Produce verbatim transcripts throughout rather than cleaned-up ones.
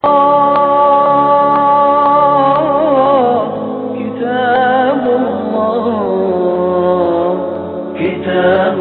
كتاب الله كتاب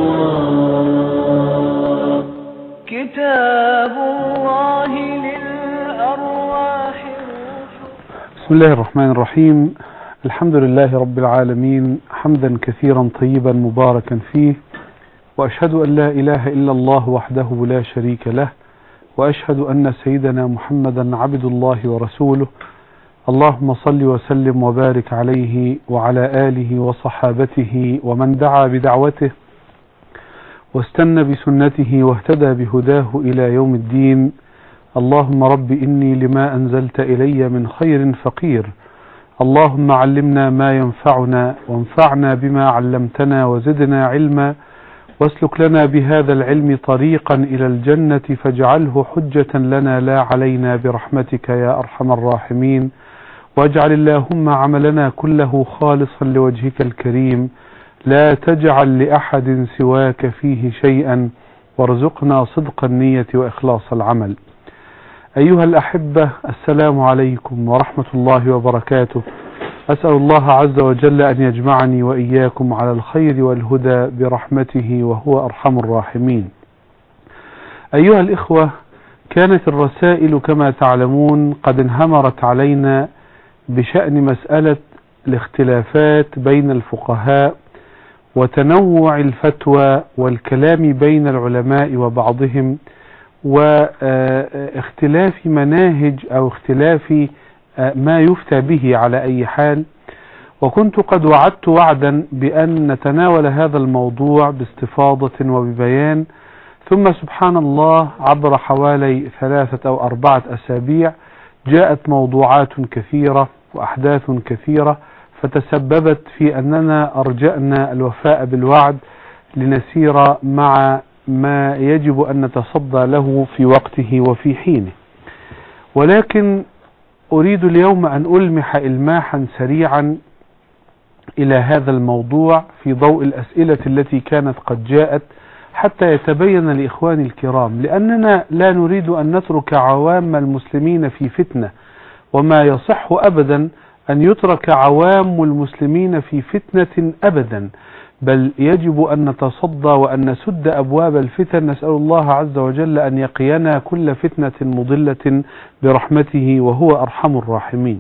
الله كتاب الله للأرواح. بسم الله الرحمن الرحيم. الحمد لله رب العالمين، حمدا كثيرا طيبا مباركا فيه، وأشهد أن لا إله إلا الله وحده لا شريك له، وأشهد أن سيدنا محمدا عبد الله ورسوله. اللهم صل وسلم وبارك عليه وعلى آله وصحابته ومن دعا بدعوته واستنى بسنته واهتدى بهداه إلى يوم الدين. اللهم رب إني لما أنزلت إلي من خير فقير، اللهم علمنا ما ينفعنا وانفعنا بما علمتنا وزدنا علما، واسلك لنا بهذا العلم طريقا إلى الجنة فاجعله حجة لنا لا علينا برحمتك يا أرحم الراحمين. واجعل اللهم عملنا كله خالصا لوجهك الكريم، لا تجعل لأحد سواك فيه شيئا، وارزقنا صدق النية وإخلاص العمل. أيها الأحبة، السلام عليكم ورحمة الله وبركاته. أسأل الله عز وجل أن يجمعني وإياكم على الخير والهدى برحمته وهو أرحم الراحمين. أيها الإخوة، كانت الرسائل كما تعلمون قد انهمرت علينا بشأن مسألة الاختلافات بين الفقهاء وتنوع الفتوى والكلام بين العلماء وبعضهم، واختلاف مناهج أو اختلاف ما يفتى به على أي حال. وكنت قد وعدت وعدا بأن نتناول هذا الموضوع باستفاضة وببيان، ثم سبحان الله عبر حوالي ثلاثة أو أربعة أسابيع جاءت موضوعات كثيرة وأحداث كثيرة، فتسببت في أننا أرجأنا الوفاء بالوعد لنسير مع ما يجب أن نتصدى له في وقته وفي حينه. ولكن أريد اليوم أن ألمح إلماحا سريعا إلى هذا الموضوع في ضوء الأسئلة التي كانت قد جاءت، حتى يتبين لإخواني الكرام، لأننا لا نريد أن نترك عوام المسلمين في فتنة، وما يصح أبدا أن يترك عوام المسلمين في فتنة أبدا، بل يجب أن نتصدى وأن نسد أبواب الفتن. نسأل الله عز وجل أن يقينا كل فتنة مضلة برحمته وهو أرحم الراحمين.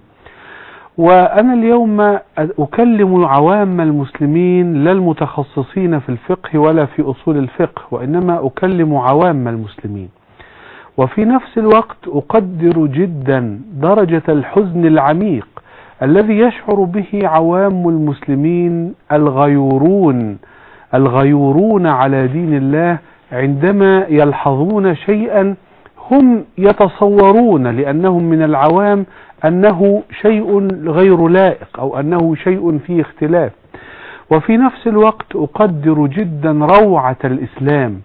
وأنا اليوم أكلم عوام المسلمين، لا المتخصصين في الفقه ولا في أصول الفقه، وإنما أكلم عوام المسلمين. وفي نفس الوقت أقدر جدا درجة الحزن العميق الذي يشعر به عوام المسلمين الغيورون الغيورون على دين الله، عندما يلحظون شيئا هم يتصورون لأنهم من العوام أنه شيء غير لائق أو أنه شيء فيه اختلاف. وفي نفس الوقت أقدر جدا روعة الإسلام،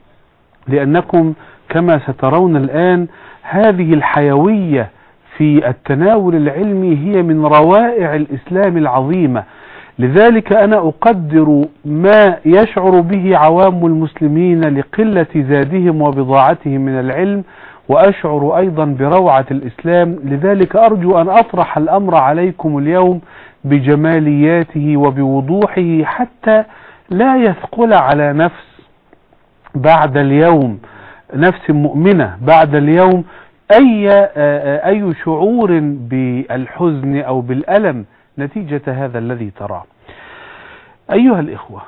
لأنكم كما سترون الآن هذه الحيوية في التناول العلمي هي من روائع الإسلام العظيمة. لذلك أنا أقدر ما يشعر به عوام المسلمين لقلة زادهم وبضاعتهم من العلم، وأشعر أيضا بروعة الإسلام. لذلك أرجو أن أطرح الأمر عليكم اليوم بجمالياته وبوضوحه، حتى لا يثقل على نفس بعد اليوم، نفس مؤمنة بعد اليوم، أي أي شعور بالحزن أو بالألم نتيجة هذا الذي تراه. أيها الإخوة،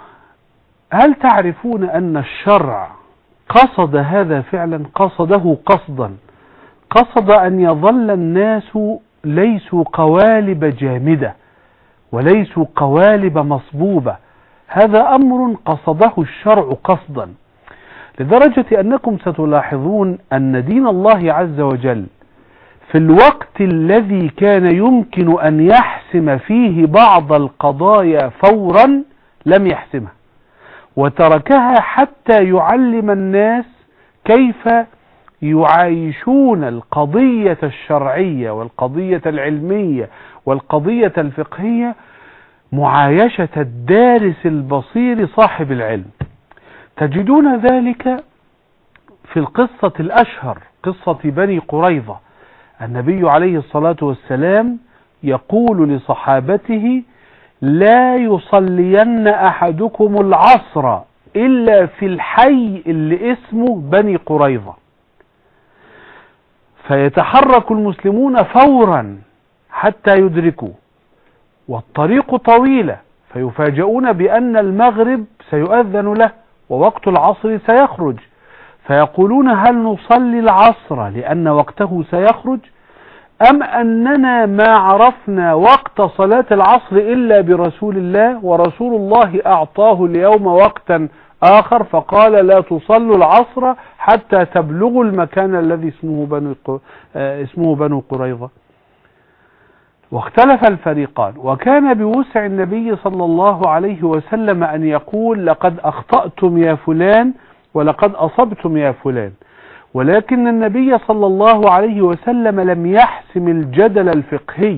هل تعرفون أن الشرع قصد هذا فعلا؟ قصده قصدا، قصد أن يظل الناس ليسوا قوالب جامدة وليسوا قوالب مصبوبة. هذا أمر قصده الشرع قصدا، لدرجة أنكم ستلاحظون أن دين الله عز وجل في الوقت الذي كان يمكن أن يحسم فيه بعض القضايا فورا لم يحسمها، وتركها حتى يعلم الناس كيف يعايشون القضية الشرعية والقضية العلمية والقضية الفقهية معايشة الدارس البصير صاحب العلم. تجدون ذلك في القصة الأشهر، قصة بني قريظة، النبي عليه الصلاة والسلام يقول لصحابته: لا يصلين أحدكم العصر إلا في الحي اللي اسمه بني قريظة. فيتحرك المسلمون فورا حتى يدركوا، والطريق طويلة، فيفاجؤون بأن المغرب سيؤذن له ووقت العصر سيخرج، فيقولون: هل نصلي العصر لأن وقته سيخرج، أم أننا ما عرفنا وقت صلاة العصر إلا برسول الله، ورسول الله أعطاه اليوم وقتا آخر فقال: لا تصلوا العصر حتى تبلغوا المكان الذي اسمه بنو اسمه بنو قريظة. واختلف الفريقان، وكان بوسع النبي صلى الله عليه وسلم أن يقول: لقد أخطأتم يا فلان ولقد أصبتم يا فلان. ولكن النبي صلى الله عليه وسلم لم يحسم الجدل الفقهي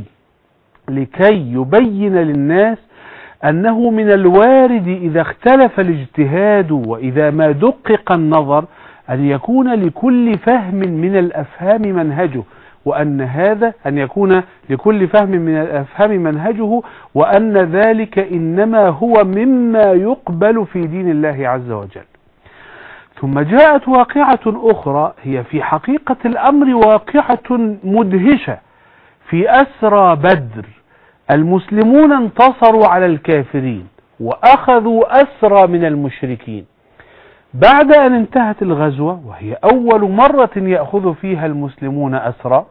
لكي يبين للناس أنه من الوارد إذا اختلف الاجتهاد وإذا ما دقق النظر أن يكون لكل فهم من الأفهام منهجه، وأن هذا أن يكون لكل فهم من الأفهام منهجه، وأن ذلك إنما هو مما يقبل في دين الله عز وجل. ثم جاءت واقعة أخرى هي في حقيقة الأمر واقعة مدهشة. في أسرى بدر المسلمون انتصروا على الكافرين وأخذوا أسرى من المشركين. بعد أن انتهت الغزوة، وهي أول مرة يأخذ فيها المسلمون أسرى،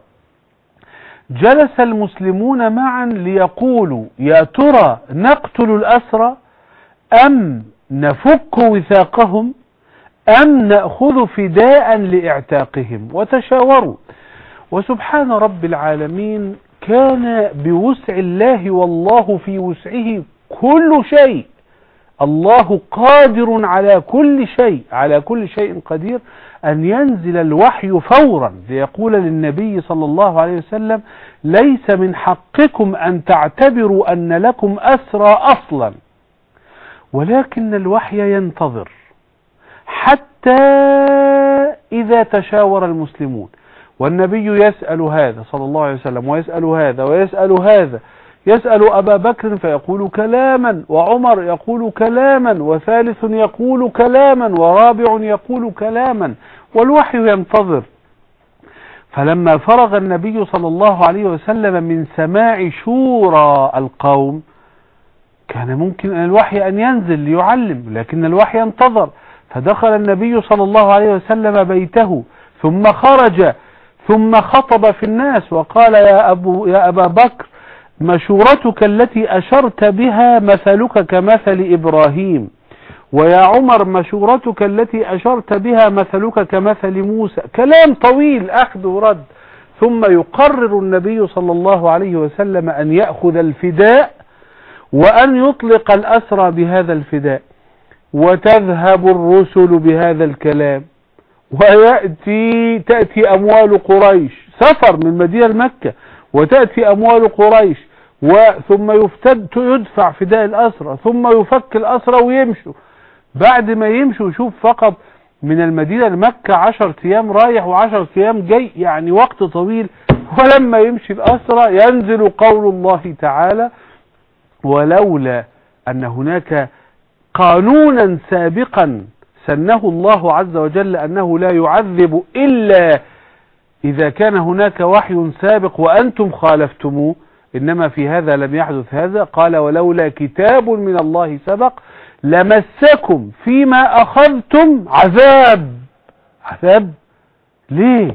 جلس المسلمون معا ليقولوا: يا ترى نقتل الأسرى أم نفك وثاقهم أم نأخذ فداء لإعتاقهم؟ وتشاوروا. وسبحان رب العالمين، كان بوسع الله والله في وسعه كل شيء. الله قادر على كل شيء، على كل شيء قدير، أن ينزل الوحي فورا ليقول للنبي صلى الله عليه وسلم: ليس من حقكم أن تعتبروا أن لكم أسرى أصلا، ولكن الوحي ينتظر حتى إذا تشاور المسلمون، والنبي يسأل هذا صلى الله عليه وسلم ويسأل هذا ويسأل هذا، يسأل أبا بكر فيقول كلاما، وعمر يقول كلاما، وثالث يقول كلاما، ورابع يقول كلاما، والوحي ينتظر. فلما فرغ النبي صلى الله عليه وسلم من سماع شورى القوم، كان ممكن أن الوحي أن ينزل ليعلم، لكن الوحي انتظر. فدخل النبي صلى الله عليه وسلم بيته، ثم خرج، ثم خطب في الناس وقال: يا أبو يا أبا بكر، مشورتك التي أشرت بها مثلك كمثل إبراهيم، ويا عمر مشورتك التي أشرت بها مثلك كمثل موسى. كلام طويل أخذ ورد، ثم يقرر النبي صلى الله عليه وسلم أن يأخذ الفداء وأن يطلق الأسرى بهذا الفداء، وتذهب الرسل بهذا الكلام، ويأتي تأتي أموال قريش، سفر من مدينة مكة، وتأتي أموال قريش، وثم يفتد يدفع فداء الأسرى، ثم يفك الأسرى ويمشوا. بعد ما يمشوا، شوف، فقط من المدينة لمكة عشر أيام رايح وعشر أيام جاي، يعني وقت طويل. ولما يمشي الأسرى ينزل قول الله تعالى: ولولا أن هناك قانونا سابقا سنه الله عز وجل أنه لا يعذب إلا إذا كان هناك وحي سابق وأنتم خالفتموه، إنما في هذا لم يحدث هذا. قال: ولولا كتاب من الله سبق لمسكم فيما أخذتم عذاب. عذاب ليه؟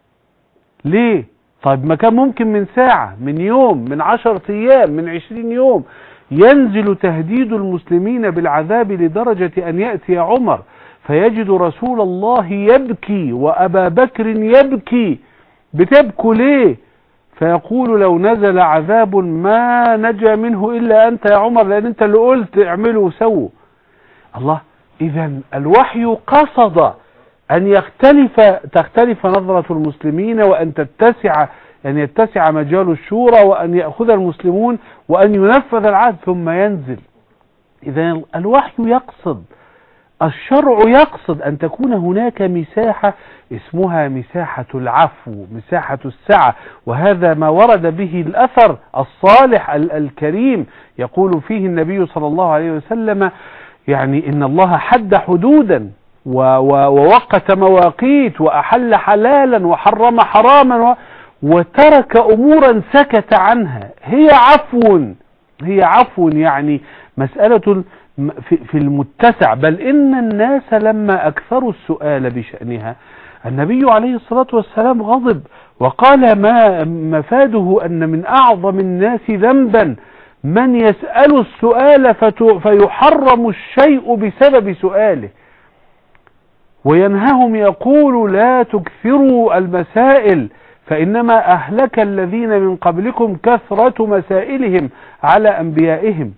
ليه؟ طيب ما كان ممكن من ساعة، من يوم، من عشرة أيام، من عشرين يوم ينزل تهديد المسلمين بالعذاب لدرجة أن يأتي عمر فيجد رسول الله يبكي وأبا بكر يبكي. بتبكوا ليه؟ فيقول: لو نزل عذاب ما نجا منه إلا أنت يا عمر، لأن أنت اللي قلت اعملوا وسووا. الله، إذا الوحي قصد أن يختلف تختلف نظرة المسلمين، وأن تتسع أن يتسع مجال الشورى، وأن يأخذ المسلمون، وأن ينفذ العهد ثم ينزل. إذا الوحي يقصد الشرع يقصد أن تكون هناك مساحة اسمها مساحة العفو، مساحة السعة، وهذا ما ورد به الأثر الصالح الكريم يقول فيه النبي صلى الله عليه وسلم يعني إن الله حد حدودا ووقت مواقيت وأحل حلالا وحرم حراما وترك أمورا سكت عنها، هي عفو، هي عفو يعني مسألة في المتسع. بل إن الناس لما أكثروا السؤال بشأنها النبي عليه الصلاة والسلام غضب وقال ما مفاده أن من أعظم الناس ذنبا من يسأل السؤال فيحرم الشيء بسبب سؤاله، وينههم يقول لا تكثروا المسائل فإنما أهلك الذين من قبلكم كثرة مسائلهم على أنبيائهم.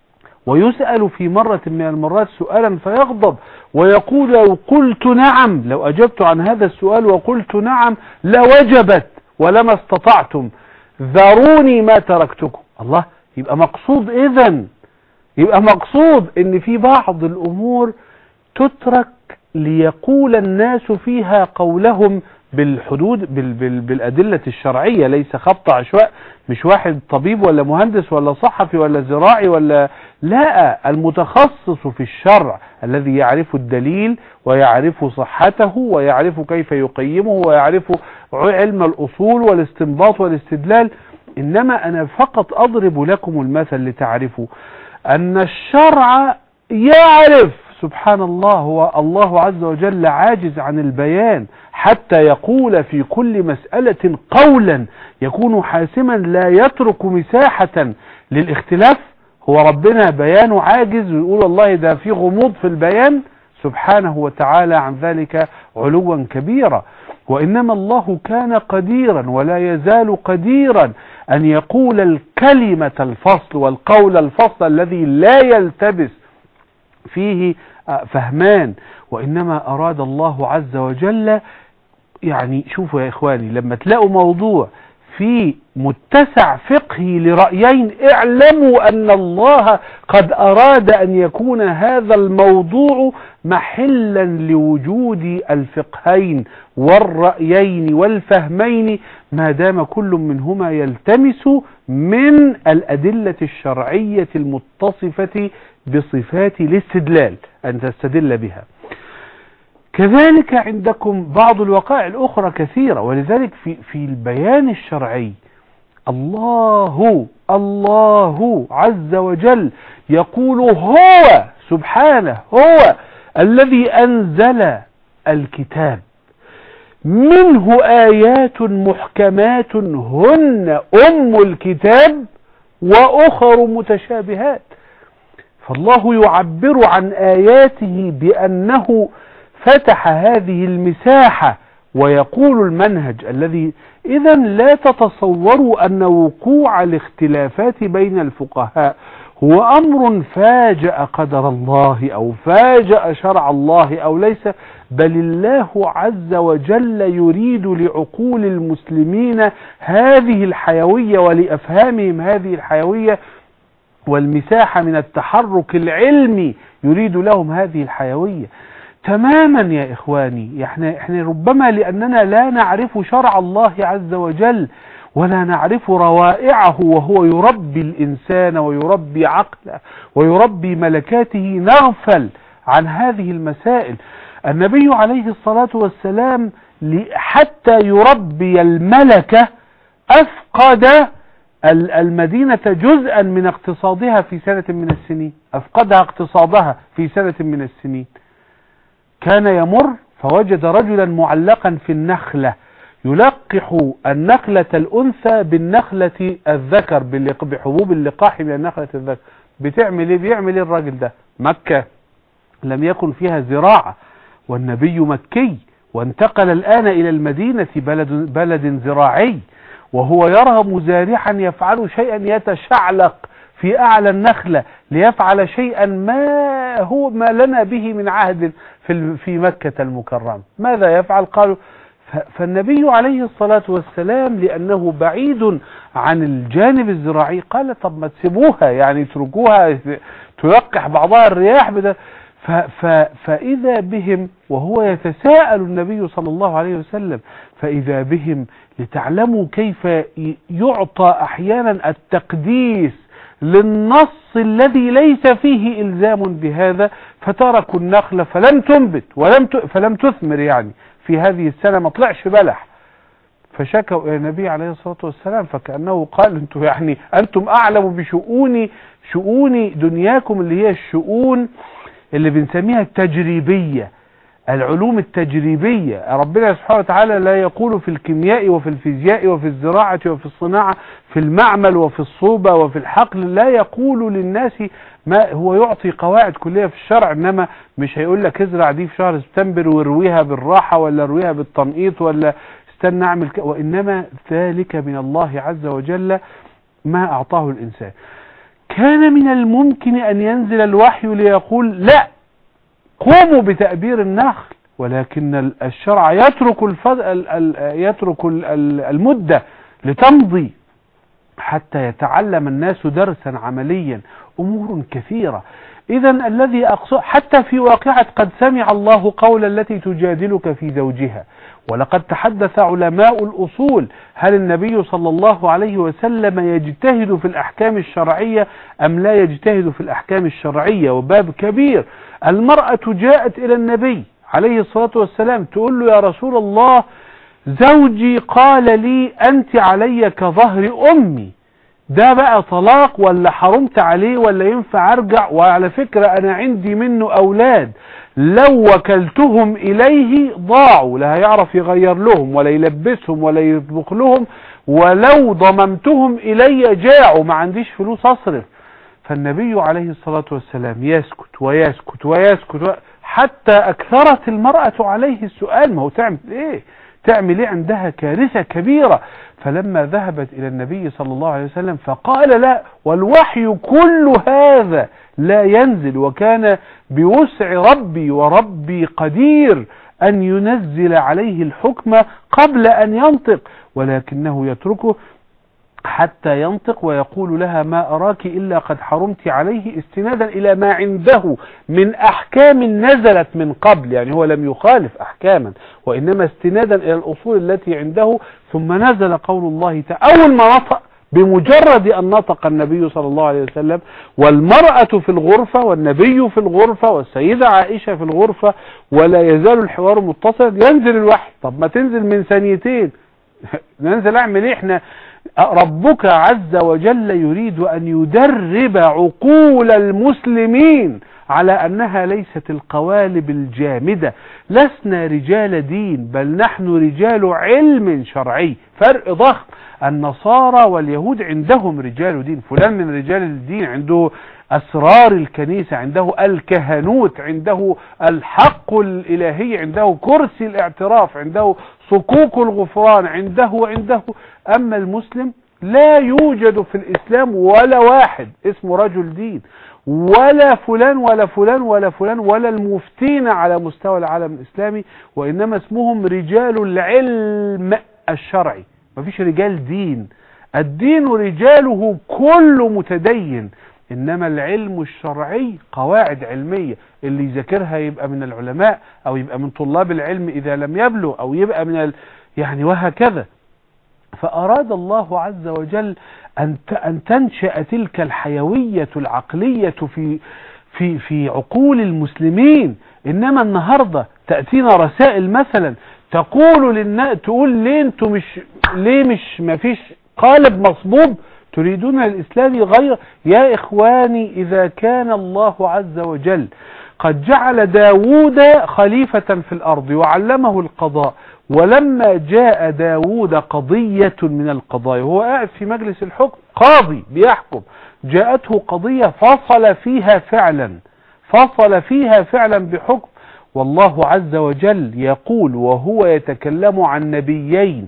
ويسأل في مرة من المرات سؤالا فيغضب ويقول لو قلت نعم، لو أجبت عن هذا السؤال وقلت نعم لوجبت ولما استطعتم ذروني ما تركتكم. الله، يبقى مقصود إذن يبقى مقصود ان في بعض الأمور تترك ليقول الناس فيها قولهم بالحدود بال بال بالأدلة الشرعية، ليس خبط عشواء، مش واحد طبيب ولا مهندس ولا صحفي ولا زراعي ولا لا، المتخصص في الشرع الذي يعرف الدليل ويعرف صحته ويعرف كيف يقيمه ويعرف علم الأصول والاستنباط والاستدلال. إنما أنا فقط أضرب لكم المثل لتعرفوا أن الشرع يعرف، سبحان الله، هو الله عز وجل عاجز عن البيان حتى يقول في كل مسألة قولا يكون حاسما لا يترك مساحة للاختلاف. هو ربنا بيانه عاجز ويقول والله ده في غموض في البيان؟ سبحانه وتعالى عن ذلك علوا كبيرا. وإنما الله كان قديرا ولا يزال قديرا أن يقول الكلمة الفصل والقول الفصل الذي لا يلتبس فيه فهمان. وإنما أراد الله عز وجل، يعني شوفوا يا إخواني، لما تلاقوا موضوع في متسع فقهي لرأيين اعلموا أن الله قد أراد أن يكون هذا الموضوع محلا لوجود الفقهين والرأيين والفهمين ما دام كل منهما يلتمس من الأدلة الشرعية المتصفة بصفات الاستدلال أن تستدل بها. كذلك عندكم بعض الوقائع الأخرى كثيرة، ولذلك في في البيان الشرعي الله الله عز وجل يقول هو سبحانه هو الذي أنزل الكتاب منه آيات محكمات هن أم الكتاب وأخر متشابهات. فالله يعبر عن آياته بأنه فتح هذه المساحة ويقول المنهج الذي إذا لا تتصوروا أن وقوع الاختلافات بين الفقهاء هو أمر فاجأ قدر الله أو فاجأ شرع الله أو ليس، بل الله عز وجل يريد لعقول المسلمين هذه الحيوية ولأفهامهم هذه الحيوية والمساحة من التحرك العلمي، يريد لهم هذه الحيوية تماما يا إخواني. احنا, احنا ربما لأننا لا نعرف شرع الله عز وجل ولا نعرف روائعه وهو يربي الإنسان ويربي عقله ويربي ملكاته نغفل عن هذه المسائل. النبي عليه الصلاة والسلام حتى يربي الملكة أفقد المدينة جزءا من اقتصادها في سنة من السنين، أفقدها اقتصادها في سنة من السنين. كان يمر فوجد رجلا معلقا في النخلة يلقح النخلة الأنثى بالنخلة الذكر بحبوب اللقاح من النخلة الذكر. بتعمل ايه؟ بيعمل ايه الراجل ده؟ مكة لم يكن فيها زراعة والنبي مكي، وانتقل الآن إلى المدينة بلد, بلد زراعي، وهو يرى مزارعا يفعل شيئا يتشعلق في أعلى النخلة ليفعل شيئا ما هو ما لنا به من عهد في في مكة المكرمة. ماذا يفعل؟ قالوا فالنبي عليه الصلاة والسلام لأنه بعيد عن الجانب الزراعي قال طب ما تسيبوها، يعني تركوها تلقح بعضها الرياح بدأ. ف ف فإذا بهم وهو يتساءل النبي صلى الله عليه وسلم، فإذا بهم لتعلموا كيف يعطى أحيانا التقديس للنص الذي ليس فيه إلزام بهذا، فتركوا النخلة فلم تنبت ولم فلم تثمر، يعني في هذه السنة ما طلعش بلح، فشكوا إلى النبي عليه الصلاة والسلام، فكأنه قال انتم يعني أنتم أعلم بشؤون شؤون دنياكم، اللي هي الشؤون اللي بنسميها التجريبية، العلوم التجريبية. ربنا سبحانه وتعالى لا يقول في الكيمياء وفي الفيزياء وفي الزراعة وفي الصناعة، في المعمل وفي الصوبة وفي الحقل، لا يقول للناس ما هو يعطي قواعد كلية في الشرع، إنما مش هيقول لك ازرع دي في شهر سبتمبر وارويها بالراحة ولا ارويها بالتنقيط ولا استنى اعمل ك... وإنما ذلك من الله عز وجل ما أعطاه الإنسان. كان من الممكن أن ينزل الوحي ليقول لا قوموا بتأبير النخل، ولكن الشرع يترك الفض... ال... ال... يترك ال... المدة لتمضي حتى يتعلم الناس درسا عمليا، أمور كثيرة. إذا الذي أقصد حتى في واقعة قد سمع الله قول التي تجادلك في زوجها، ولقد تحدث علماء الأصول هل النبي صلى الله عليه وسلم يجتهد في الأحكام الشرعية أم لا يجتهد في الأحكام الشرعية، وباب كبير. المرأة جاءت إلى النبي عليه الصلاة والسلام تقول له يا رسول الله زوجي قال لي أنت علي كظهر أمي، ده بقى طلاق ولا حرمت عليه ولا ينفع أرجع؟ وعلى فكرة أنا عندي منه أولاد لو وكلتهم إليه ضاعوا، لا هيعرف يغير لهم ولا يلبسهم ولا يطبخ لهم، ولو ضممتهم إلي جاعوا، ما عنديش فلوس أصرف. فالنبي عليه الصلاة والسلام يسكت ويسكت ويسكت حتى أكثرت المرأة عليه السؤال، ما هو تعمل إيه؟ تعمل إيه؟ عندها كارثة كبيرة. فلما ذهبت إلى النبي صلى الله عليه وسلم فقال لا، والوحي كل هذا لا ينزل، وكان بوسع ربي وربي قدير أن ينزل عليه الحكم قبل أن ينطق، ولكنه يتركه حتى ينطق ويقول لها ما أراك إلا قد حرمت عليه، استنادا إلى ما عنده من أحكام نزلت من قبل، يعني هو لم يخالف أحكاما وإنما استنادا إلى الأصول التي عنده. ثم نزل قول الله تعالى أول ما نطق، بمجرد أن نطق النبي صلى الله عليه وسلم والمرأة في الغرفة والنبي في الغرفة والسيدة عائشة في الغرفة ولا يزال الحوار متصل، ينزل الوحي. طب ما تنزل من ثانيتين، ننزل اعمل ايه؟ احنا ربك عز وجل يريد أن يدرب عقول المسلمين على أنها ليست القوالب الجامدة، لسنا رجال دين بل نحن رجال علم شرعي. فرق ضخم، النصارى واليهود عندهم رجال دين، فلان من رجال الدين عنده أسرار الكنيسة، عنده الكهنوت، عنده الحق الإلهي، عنده كرسي الاعتراف، عنده صكوك الغفران، عنده عنده أما المسلم لا يوجد في الإسلام ولا واحد اسمه رجل دين، ولا فلان ولا فلان ولا فلان ولا المفتين على مستوى العالم الإسلامي، وإنما اسمهم رجال العلم الشرعي. مفيش رجال دين، الدين رجاله كل متدين، إنما العلم الشرعي قواعد علمية اللي يذاكرها يبقى من العلماء أو يبقى من طلاب العلم إذا لم يبلغ، أو يبقى من ال... يعني وهكذا. فأراد الله عز وجل أن أن تنشأ تلك الحيوية العقلية في في في عقول المسلمين. إنما النهاردة تأتينا رسائل مثلا تقول للناس، تقول ليه انتوا مش ليه مش ما فيش قالب مصبوب تريدون الإسلام غير؟ يا إخواني، إذا كان الله عز وجل قد جعل داود خليفة في الأرض وعلمه القضاء، ولما جاء داود قضية من القضايا وهو قاعد في مجلس الحكم قاضي بيحكم، جاءته قضية فصل فيها فعلا فصل فيها فعلا بحكم، والله عز وجل يقول وهو يتكلم عن نبيين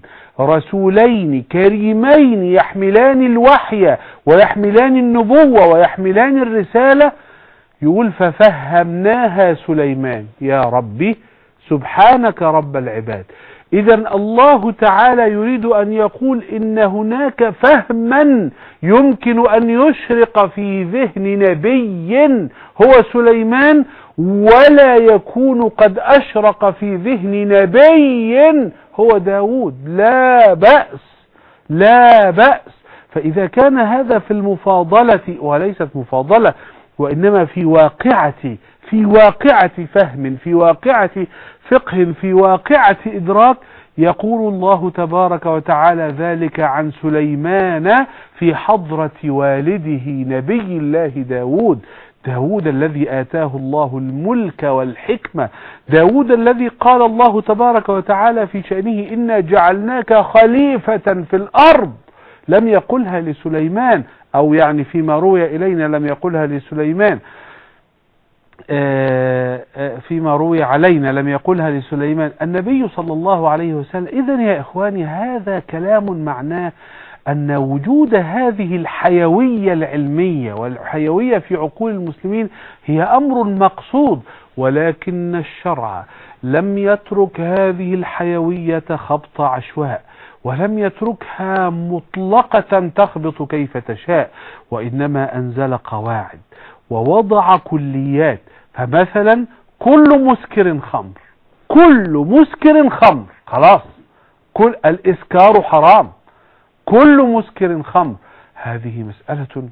رسولين كريمين يحملان الوحي ويحملان النبوة ويحملان الرسالة، يقول ففهمناها سليمان. يا ربي سبحانك رب العباد. إذا الله تعالى يريد أن يقول إن هناك فهما يمكن أن يشرق في ذهن نبي هو سليمان، ولا يكون قد أشرق في ذهن نبي هو داود. لا بأس، لا بأس. فإذا كان هذا في المفاضلة، وليست مفاضلة وإنما في واقعة في واقعة فهم، في واقعة فقه، في واقعة إدراك، يقول الله تبارك وتعالى ذلك عن سليمان في حضرة والده نبي الله داود. داود الذي آتاه الله الملك والحكمة، داود الذي قال الله تبارك وتعالى في شأنه إنا جعلناك خليفة في الأرض. لم يقلها لسليمان، أو يعني فيما روي إلينا لم يقلها لسليمان، فيما روي علينا لم يقلها لسليمان النبي صلى الله عليه وسلم. إذن يا إخواني هذا كلام معناه أن وجود هذه الحيوية العلمية والحيوية في عقول المسلمين هي أمر مقصود، ولكن الشرع لم يترك هذه الحيوية خبط عشواء، ولم يتركها مطلقة تخبط كيف تشاء، وإنما أنزل قواعد ووضع كليات. فمثلا كل مسكر خمر، كل مسكر خمر، خلاص كل الإسكار حرام، كل مسكر خمر، هذه مسألة.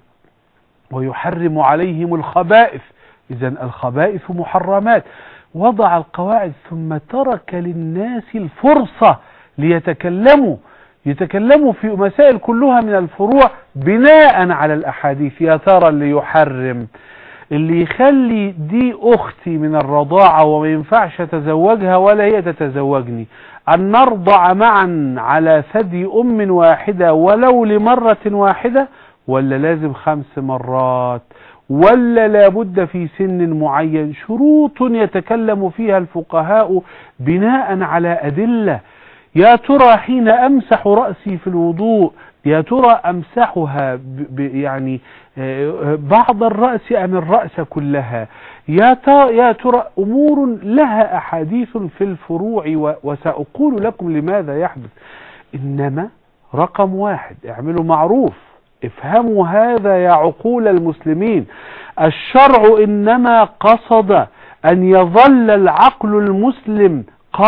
ويحرم عليهم الخبائث، إذن الخبائث محرمات. وضع القواعد ثم ترك للناس الفرصة ليتكلموا يتكلموا في مسائل كلها من الفروع بناء على الأحاديث. يا ترى اللي يحرم، اللي يخلي دي أختي من الرضاعة وما ينفعش أتزوجها ولا هي تتزوجني، أن نرضع معا على ثدي أم واحدة ولو لمرة واحدة، ولا لازم خمس مرات، ولا لابد في سن معين؟ شروط يتكلم فيها الفقهاء بناء على أدلة. يا ترى حين أمسح رأسي في الوضوء، يا ترى أمسحها يعني بعض الرأس أم الرأس كلها؟ يا ترى, يا ترى أمور لها أحاديث في الفروع، وسأقول لكم لماذا يحدث. إنما رقم واحد، اعملوا معروف، افهموا هذا يا عقول المسلمين. الشرع إنما قصد أن يظل العقل المسلم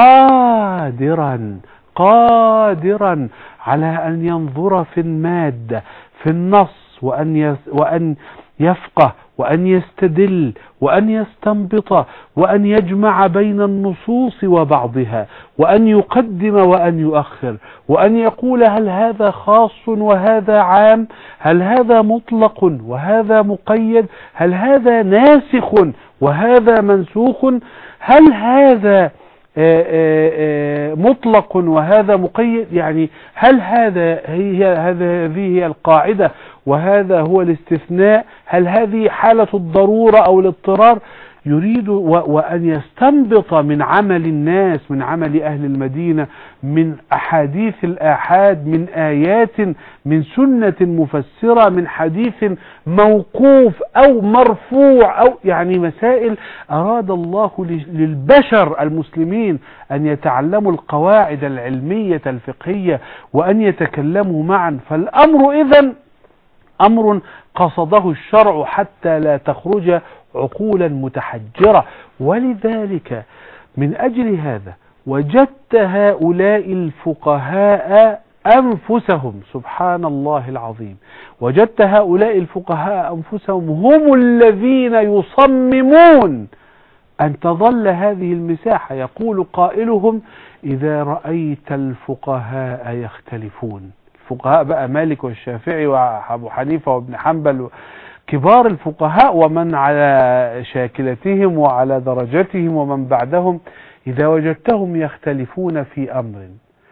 قادرا قادرا على أن ينظر في المادة، في النص، وأن وأن يفقه وأن يستدل وأن يستنبط وأن يجمع بين النصوص وبعضها، وأن يقدم وأن يؤخر، وأن يقول هل هذا خاص وهذا عام، هل هذا مطلق وهذا مقيد، هل هذا ناسخ وهذا منسوخ، هل هذا آآ آآ مطلق وهذا مقيد، يعني هل هذا هي هذا هذه هي القاعدة وهذا هو الاستثناء، هل هذه حالة الضرورة أو الاضطرار؟ يريد وأن يستنبط من عمل الناس، من عمل أهل المدينة، من أحاديث الآحاد، من آيات، من سنة مفسرة، من حديث موقوف أو مرفوع، أو يعني مسائل أراد الله للبشر المسلمين أن يتعلموا القواعد العلمية الفقهية وأن يتكلموا معا. فالأمر إذن أمر قصده الشرع حتى لا تخرج عقولا متحجرة. ولذلك من أجل هذا وجدت هؤلاء الفقهاء أنفسهم، سبحان الله العظيم، وجدت هؤلاء الفقهاء أنفسهم هم الذين يصممون أن تظل هذه المساحة. يقول قائلهم إذا رأيت الفقهاء يختلفون، الفقهاء بقى مالك والشافعي وأبو حنيفة وابن حنبل، كبار الفقهاء ومن على شاكلتهم وعلى درجتهم ومن بعدهم، إذا وجدتهم يختلفون في أمر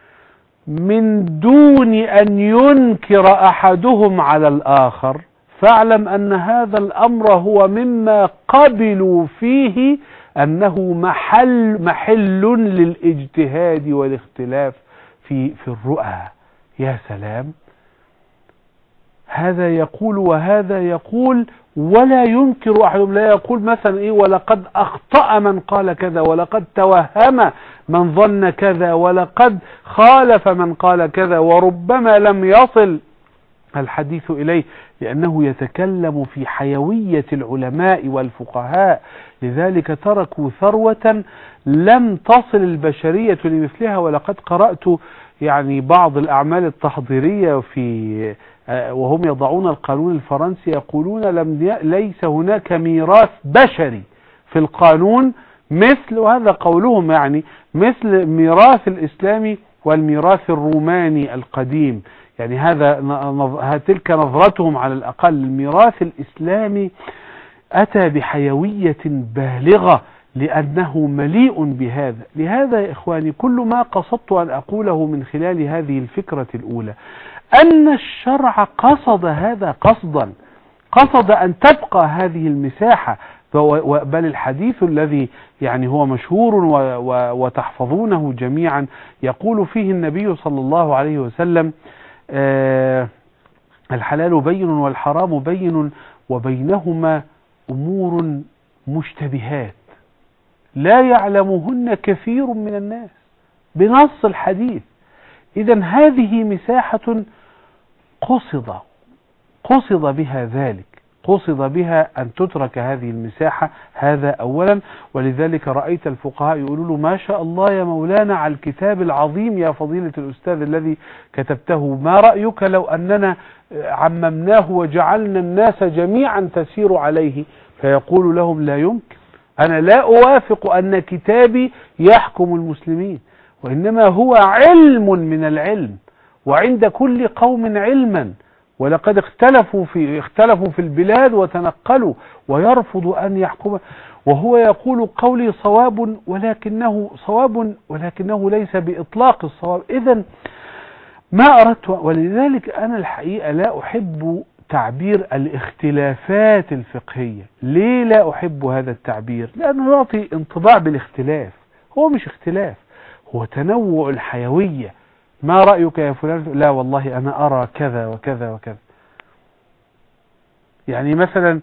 من دون أن ينكر أحدهم على الآخر، فاعلم أن هذا الأمر هو مما قبلوا فيه أنه محل محل للاجتهاد والاختلاف في في الرؤى. يا سلام، هذا يقول وهذا يقول ولا ينكر أحدهم، لا يقول مثلا إيه ولقد أخطأ من قال كذا، ولقد توهم من ظن كذا، ولقد خالف من قال كذا، وربما لم يصل الحديث إليه، لأنه يتكلم في حيوية العلماء والفقهاء، لذلك تركوا ثروة لم تصل البشرية لمثلها. ولقد قرأت يعني بعض الأعمال التحضيرية في وهم يضعون القانون الفرنسي، يقولون لم ليس هناك ميراث بشري في القانون مثل، وهذا قولهم يعني، مثل ميراث الإسلامي والميراث الروماني القديم. يعني هذا تلك نظرتهم على الأقل. الميراث الإسلامي أتى بحيوية بالغة لأنه مليء بهذا. لهذا يا إخواني كل ما قصدت أن أقوله من خلال هذه الفكرة الأولى أن الشرع قصد هذا قصدا، قصد أن تبقى هذه المساحة. بل الحديث الذي يعني هو مشهور وتحفظونه جميعا يقول فيه النبي صلى الله عليه وسلم: آه الحلال بين والحرام بين وبينهما أمور مشتبهات لا يعلمهن كثير من الناس، بنص الحديث. إذن هذه مساحة قصد قصد بها ذلك، قصد بها أن تترك هذه المساحة، هذا أولا. ولذلك رأيت الفقهاء يقولوا له: ما شاء الله يا مولانا على الكتاب العظيم يا فضيلة الأستاذ الذي كتبته، ما رأيك لو أننا عممناه وجعلنا الناس جميعا تسير عليه؟ فيقول لهم: لا يمكن، أنا لا أوافق أن كتابي يحكم المسلمين، وإنما هو علم من العلم، وعند كل قوم علما، ولقد اختلفوا في اختلفوا في البلاد وتنقلوا، ويرفض أن يحكم، وهو يقول: قولي صواب ولكنه صواب ولكنه ليس بإطلاق الصواب. إذن ما أردت، ولذلك أنا الحقيقة لا أحب تعبير الاختلافات الفقهية. ليه لا أحب هذا التعبير؟ لأنه يعطي انطباع بالاختلاف. هو مش اختلاف، هو تنوع الحيوية. ما رأيك يا فلان؟ لا والله أنا أرى كذا وكذا وكذا. يعني مثلا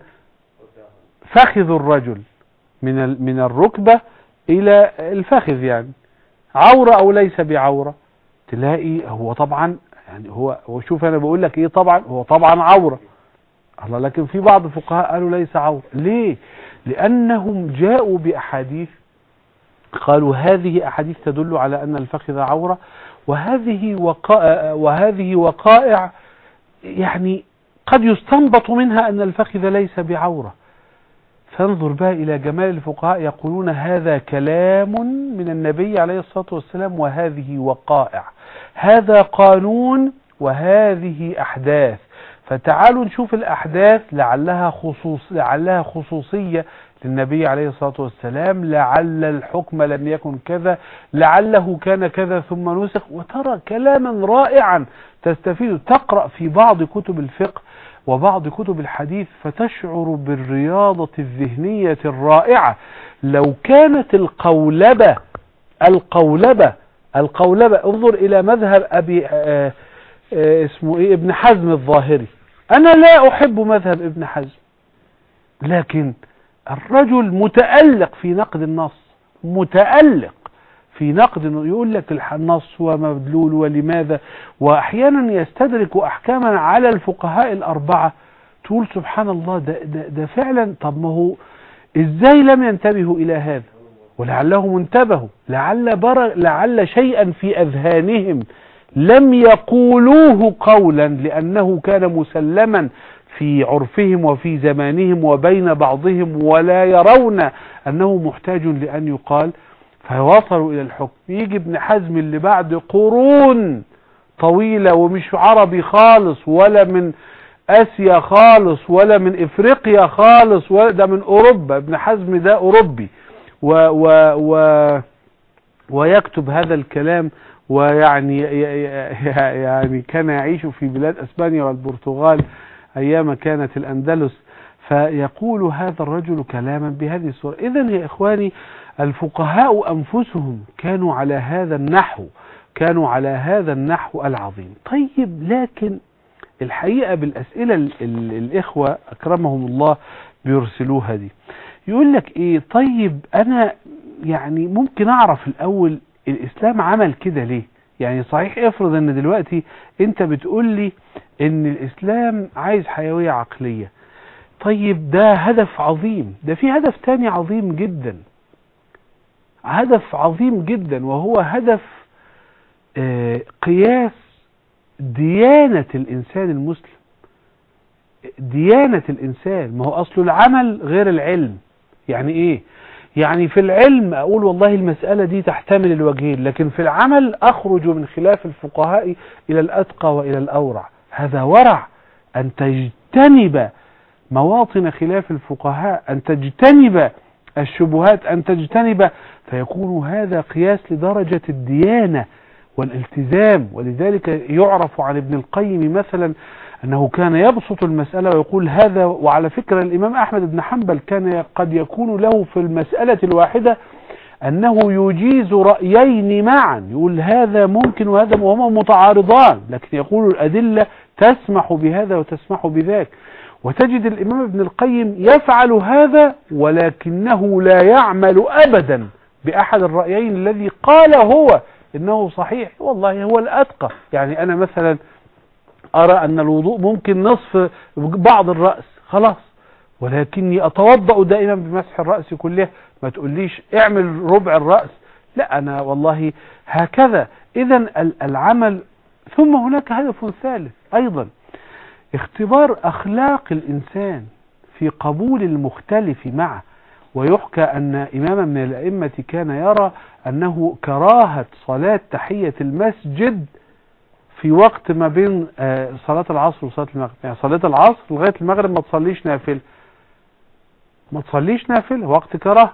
فخذ الرجل من من الركبة إلى الفخذ يعني عورة أو ليس بعورة؟ تلاقي هو طبعا يعني هو وشوف أنا بقول لك إيه، طبعا هو طبعا عورة الله، لكن في بعض الفقهاء قالوا ليس عورة. ليه؟ لأنهم جاءوا بأحاديث قالوا هذه أحاديث تدل على أن الفخذ عورة، وهذه وقائع, وهذه وقائع يعني قد يستنبط منها أن الفخذ ليس بعورة. فانظر بقى إلى جمال الفقهاء، يقولون هذا كلام من النبي عليه الصلاة والسلام، وهذه وقائع، هذا قانون وهذه أحداث. فتعالوا نشوف الأحداث لعلها خصوص لعلها خصوصية للنبي عليه الصلاة والسلام، لعل الحكم لم يكن كذا، لعله كان كذا ثم نسخ، وترى كلاما رائعا تستفيد. تقرأ في بعض كتب الفقه وبعض كتب الحديث فتشعر بالرياضة الذهنية الرائعة. لو كانت القولبة القولبة القولبة انظر إلى مذهب أبي آآ آآ اسمه إيه ابن حزم الظاهري. أنا لا أحب مذهب ابن حزم، لكن الرجل متألق في نقد النص، متألق في نقد، يقول لك النص ومدلول ولماذا، وأحيانا يستدرك أحكاما على الفقهاء الأربعة. تقول سبحان الله، ده, ده, ده فعلا. طب ما هو إزاي لم ينتبهوا إلى هذا؟ ولعلهم انتبهوا، لعل, بر... لعل شيئا في أذهانهم لم يقولوه قولا لأنه كان مسلما في عرفهم وفي زمانهم وبين بعضهم، ولا يرون أنه محتاج لأن يقال، فوصلوا إلى الحكم. يجي ابن حزم اللي بعد قرون طويلة ومش عربي خالص، ولا من آسيا خالص، ولا من إفريقيا خالص، ولا ده من أوروبا. ابن حزم ده أوروبي، و و و ويكتب هذا الكلام، ويعني يعني كان يعيش في بلاد أسبانيا والبرتغال أيام كانت الأندلس. فيقول هذا الرجل كلاما بهذه الصورة. إذن يا إخواني، الفقهاء أنفسهم كانوا على هذا النحو، كانوا على هذا النحو العظيم. طيب، لكن الحقيقة بالأسئلة ال ال الإخوة أكرمهم الله بيرسلوها دي، يقول لك إيه؟ طيب أنا يعني ممكن أعرف الأول الإسلام عمل كده ليه؟ يعني صحيح افرض ان دلوقتي انت بتقول لي ان الاسلام عايز حيوية عقلية. طيب ده هدف عظيم، ده في هدف تاني عظيم جدا، هدف عظيم جدا، وهو هدف آه قياس ديانة الانسان المسلم. ديانة الانسان، ما هو اصل العمل غير العلم. يعني ايه؟ يعني في العلم اقول والله المسألة دي تحتمل الوجهين، لكن في العمل اخرج من خلاف الفقهاء الى الاتقى والى الاورع. هذا ورع، ان تجتنب مواطن خلاف الفقهاء، ان تجتنب الشبهات، ان تجتنب، فيكون هذا قياس لدرجة الديانة والالتزام. ولذلك يعرف عن ابن القيم مثلا أنه كان يبسط المسألة ويقول هذا. وعلى فكرة الإمام أحمد بن حنبل كان قد يكون له في المسألة الواحدة أنه يجيز رأيين معا، يقول هذا ممكن وهذا، وهما متعارضان، لكن يقول الأدلة تسمح بهذا وتسمح بذاك. وتجد الإمام ابن القيم يفعل هذا، ولكنه لا يعمل أبدا بأحد الرأيين الذي قال هو إنه صحيح. والله هو الأتقى. يعني أنا مثلا أرى أن الوضوء ممكن نصف بعض الرأس خلاص، ولكني أتوضأ دائما بمسح الرأس كله. ما تقوليش اعمل ربع الرأس، لا، أنا والله هكذا. إذن العمل. ثم هناك هدف ثالث أيضا، اختبار أخلاق الإنسان في قبول المختلف معه. ويحكى أن إماما من الأئمة كان يرى أنه كراهة صلاة تحية المسجد في وقت ما بين صلاة العصر وصلاة المغرب. يعني صلاة العصر لغاية المغرب ما تصليش نافلة، ما تصليش نافلة، وقت كراهة.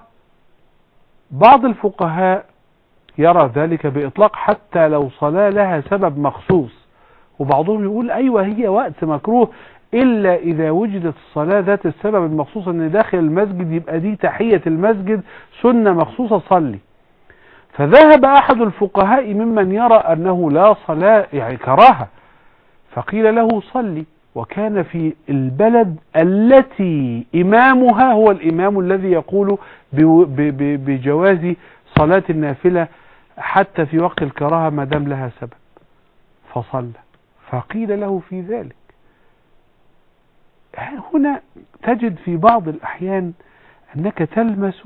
بعض الفقهاء يرى ذلك بإطلاق حتى لو صلاة لها سبب مخصوص، وبعضهم يقول أيوة هي وقت مكروه إلا إذا وجدت الصلاة ذات السبب المخصوص، أن داخل المسجد يبقى دي تحية المسجد سنة مخصوصة صلي. فذهب أحد الفقهاء ممن يرى أنه لا صلاة، يعني كراهة، فقيل له صلي. وكان في البلد التي إمامها هو الإمام الذي يقول بجواز صلاة النافلة حتى في وقت الكراهة ما دام لها سبب، فصلى. فقيل له في ذلك. هنا تجد في بعض الأحيان أنك تلمس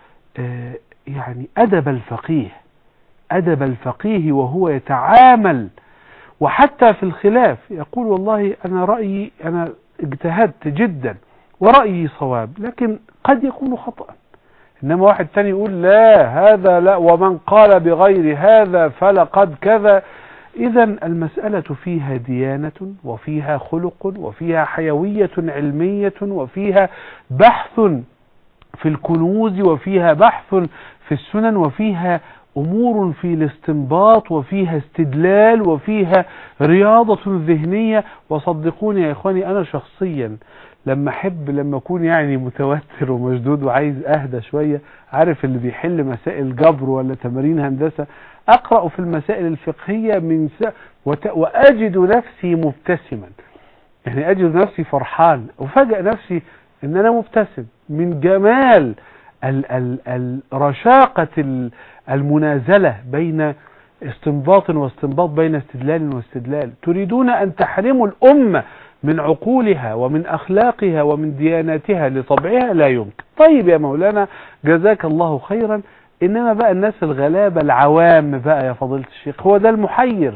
آه يعني أدب الفقيه، أدب الفقيه وهو يتعامل. وحتى في الخلاف يقول والله أنا رأيي، أنا اجتهدت جدا ورأيي صواب، لكن قد يكون خطأ. إنما واحد تاني يقول لا هذا لا، ومن قال بغير هذا فلقد كذا. إذا المسألة فيها ديانة، وفيها خلق، وفيها حيوية علمية، وفيها بحث في الكنوز، وفيها بحث في السنن، وفيها أمور في الاستنباط، وفيها استدلال، وفيها رياضة ذهنية. وصدقوني يا إخواني أنا شخصيا لما أحب، لما أكون يعني متوتر ومشدود وعايز أهدى شوية، عارف اللي بيحل مسائل جبر ولا تمارين هندسة، أقرأ في المسائل الفقهية من س... وت... وأجد نفسي مبتسما، يعني أجد نفسي فرحان، وفجأة نفسي إن أنا مبتسم من جمال ال... ال... الرشاقة المنازلة بين استنباط واستنباط، بين استدلال واستدلال. تريدون أن تحرموا الأمة من عقولها ومن أخلاقها ومن دياناتها لطبعها؟ لا يمكن. طيب يا مولانا جزاك الله خيرا، إنما بقى الناس الغلابة العوام بقى يا فضيلة الشيخ، هو ده المحير.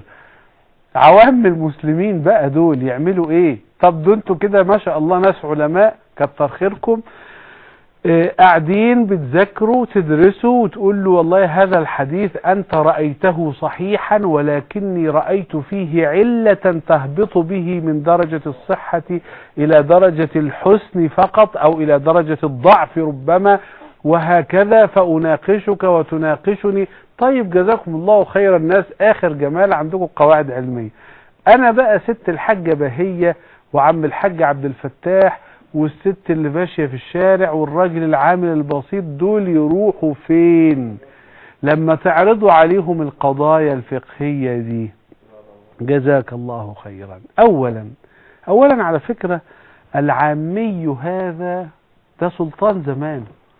عوام المسلمين بقى دول يعملوا ايه؟ طب دول انتوا كده ما شاء الله ناس علماء كتر خيركم، اه قاعدين بتذاكروا تدرسوا وتقول له والله هذا الحديث أنت رأيته صحيحا، ولكني رأيت فيه علة تهبط به من درجة الصحة إلى درجة الحسن فقط، أو إلى درجة الضعف ربما، وهكذا، فأناقشك وتناقشني. طيب جزاكم الله خير، الناس آخر جمال عندكم قواعد علمية. أنا بقى ست الحاجة بهية وعم الحاج عبد الفتاح والست اللي ماشية في الشارع والراجل العامل البسيط، دول يروحوا فين لما تعرضوا عليهم القضايا الفقهية دي؟ جزاك الله خيرا. أولا أولا على فكرة العامي هذا ده سلطان زمان.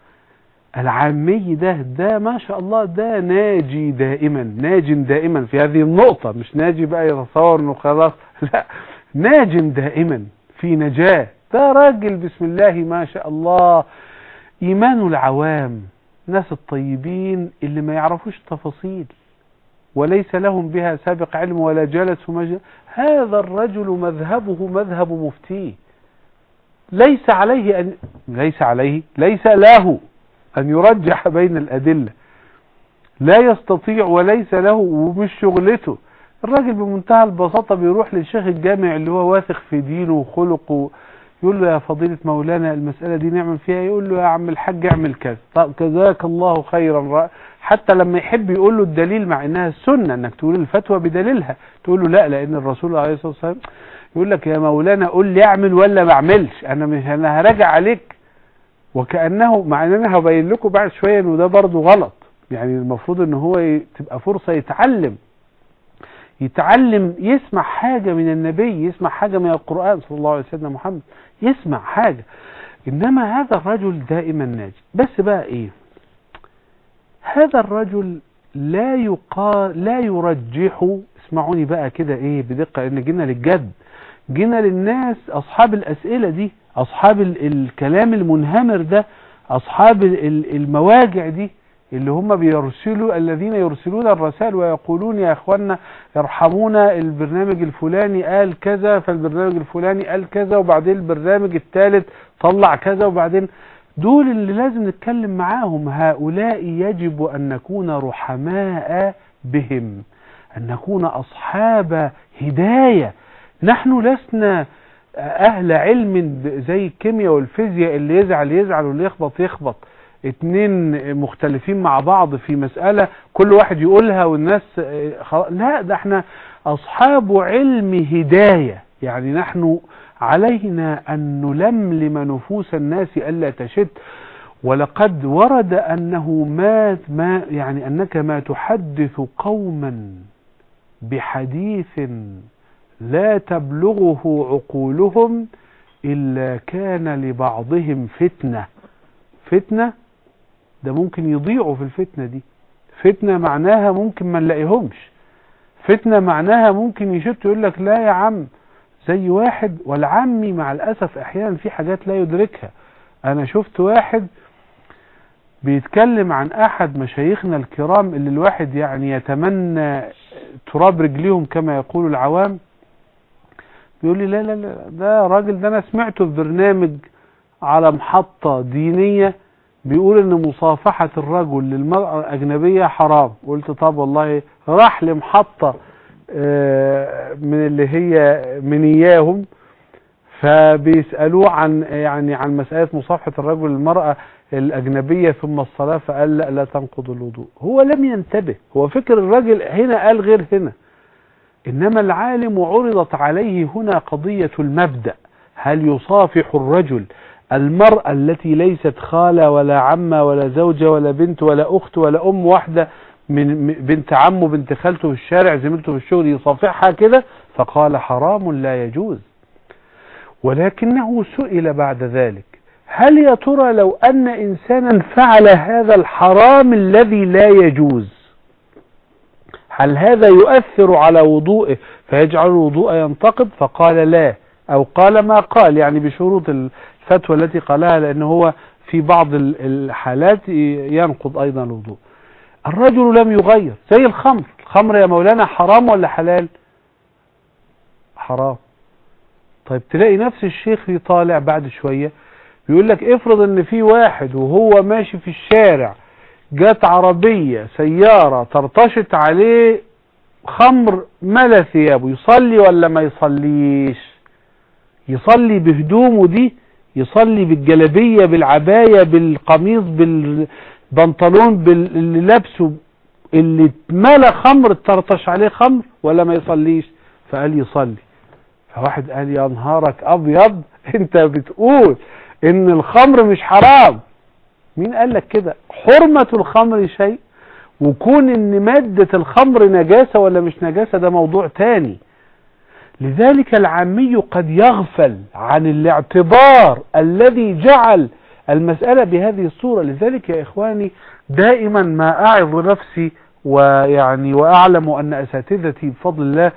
العامي ده ده ما شاء الله ده ناجي دائما، ناج دائما في هذه النقطة، مش ناجي بقى يتصور انه خلاص، لا، ناجم دائما في نجاة. ده راجل بسم الله ما شاء الله، إيمان العوام، ناس الطيبين اللي ما يعرفوش التفاصيل وليس لهم بها سابق علم ولا جلسوا مجلس. هذا الرجل مذهبه مذهب مفتيه، ليس عليه أن ليس عليه ليس له أن يرجح بين الأدلة، لا يستطيع وليس له ومش شغلته. الراجل بمنتهى البساطة بيروح للشيخ الجامع اللي هو واثق في دينه وخلقه، يقول له يا فضيلة مولانا المسألة دي نعمل فيها، يقول له يا عم الحاج اعمل كذا، طب جزاك الله خيرا. حتى لما يحب يقول له الدليل، مع انها السنة انك تقول الفتوى بدليلها، تقول له لا، لان الرسول عليه الصلاة والسلام يقول لك يا مولانا قول لي اعمل ولا ما اعملش، انا مش انا هراجع عليك. وكأنه مع ان انا هبين لكم بعد شوية انه ده برضه غلط. يعني المفروض ان هو تبقى فرصة يتعلم يتعلم يسمع حاجة من النبي، يسمع حاجة من القرآن صلى الله عليه وسلم محمد، يسمع حاجة. إنما هذا الرجل دائما ناجي. بس بقى إيه، هذا الرجل لا يقال لا يرجح. اسمعوني بقى كده إيه بدقة، إن جينا للجد، جينا للناس أصحاب الأسئلة دي، أصحاب الكلام المنهمر ده، أصحاب المواجع دي، اللي هم بيرسلوا، الذين يرسلون الرسائل ويقولون يا اخوانا ارحمونا، البرنامج الفلاني قال كذا، فالبرنامج الفلاني قال كذا، وبعدين البرنامج الثالث طلع كذا، وبعدين دول اللي لازم نتكلم معاهم. هؤلاء يجب أن نكون رحماء بهم، أن نكون أصحاب هداية. نحن لسنا أهل علم زي الكيمياء والفيزياء، اللي يزعل يزعل واللي يخبط يخبط، اتنين مختلفين مع بعض في مسألة كل واحد يقولها والناس لا، ده احنا أصحاب علم هداية. يعني نحن علينا أن نلملم نفوس الناس ألا تشد. ولقد ورد أنه ما, ما يعني أنك ما تحدث قوما بحديث لا تبلغه عقولهم إلا كان لبعضهم فتنة. فتنة ده ممكن يضيعوا في الفتنة دي. فتنة معناها ممكن ما نلاقيهمش. فتنة معناها ممكن يشت يقول لك لا يا عم، زي واحد، والعمي مع الأسف أحيانا في حاجات لا يدركها. أنا شفت واحد بيتكلم عن أحد مشايخنا الكرام اللي الواحد يعني يتمنى تراب رجليهم كما يقول العوام. بيقول لي لا لا لا، ده راجل ده أنا سمعته في برنامج على محطة دينية بيقول ان مصافحة الرجل للمرأة الأجنبية حرام. قلت طب والله، راح لمحطة من اللي هي من اياهم، فبيسألوه عن يعني عن مسألة مصافحة الرجل للمرأة الأجنبية ثم الصلاة، فقال لا لا تنقض الوضوء. هو لم ينتبه، هو فكر الرجل هنا قال غير هنا. إنما العالم عرضت عليه هنا قضية المبدأ، هل يصافح الرجل المرأة التي ليست خالة ولا عمة ولا زوجة ولا بنت ولا أخت ولا أم، واحدة من بنت عمه بنت خالته في الشارع زميلته في الشغل يصافحها كده؟ فقال حرام لا يجوز. ولكنه سئل بعد ذلك هل يا ترى لو أن إنسانا فعل هذا الحرام الذي لا يجوز، هل هذا يؤثر على وضوئه فيجعل الوضوء ينتقض؟ فقال لا، أو قال ما قال، يعني بشروط الفتوى التي قالها، لأنه هو في بعض الحالات ينقض أيضا الوضوء. الرجل لم يغير. زي الخمر، الخمر يا مولانا حرام ولا حلال؟ حرام. طيب تلاقي نفس الشيخ يطالع بعد شوية بيقول لك افرض ان في واحد وهو ماشي في الشارع جات عربية سيارة طرطشت عليه خمر ملا ثيابه، يصلي ولا ما يصليش؟ يصلي بهدومه دي، يصلي بالجلبية بالعباية بالقميص بالبنطلون اللي لابسه اللي ملا خمر طرطش عليه خمر، ولا ما يصليش؟ فقال يصلي. فواحد قال يا نهارك ابيض، انت بتقول ان الخمر مش حرام. مين قال لك كده؟ حرمة الخمر شيء، وكون ان مادة الخمر نجاسة ولا مش نجاسة ده موضوع تاني. لذلك العامي قد يغفل عن الاعتبار الذي جعل المسألة بهذه الصورة. لذلك يا إخواني دائما ما أعظ نفسي ويعني وأعلم أن أساتذتي بفضل الله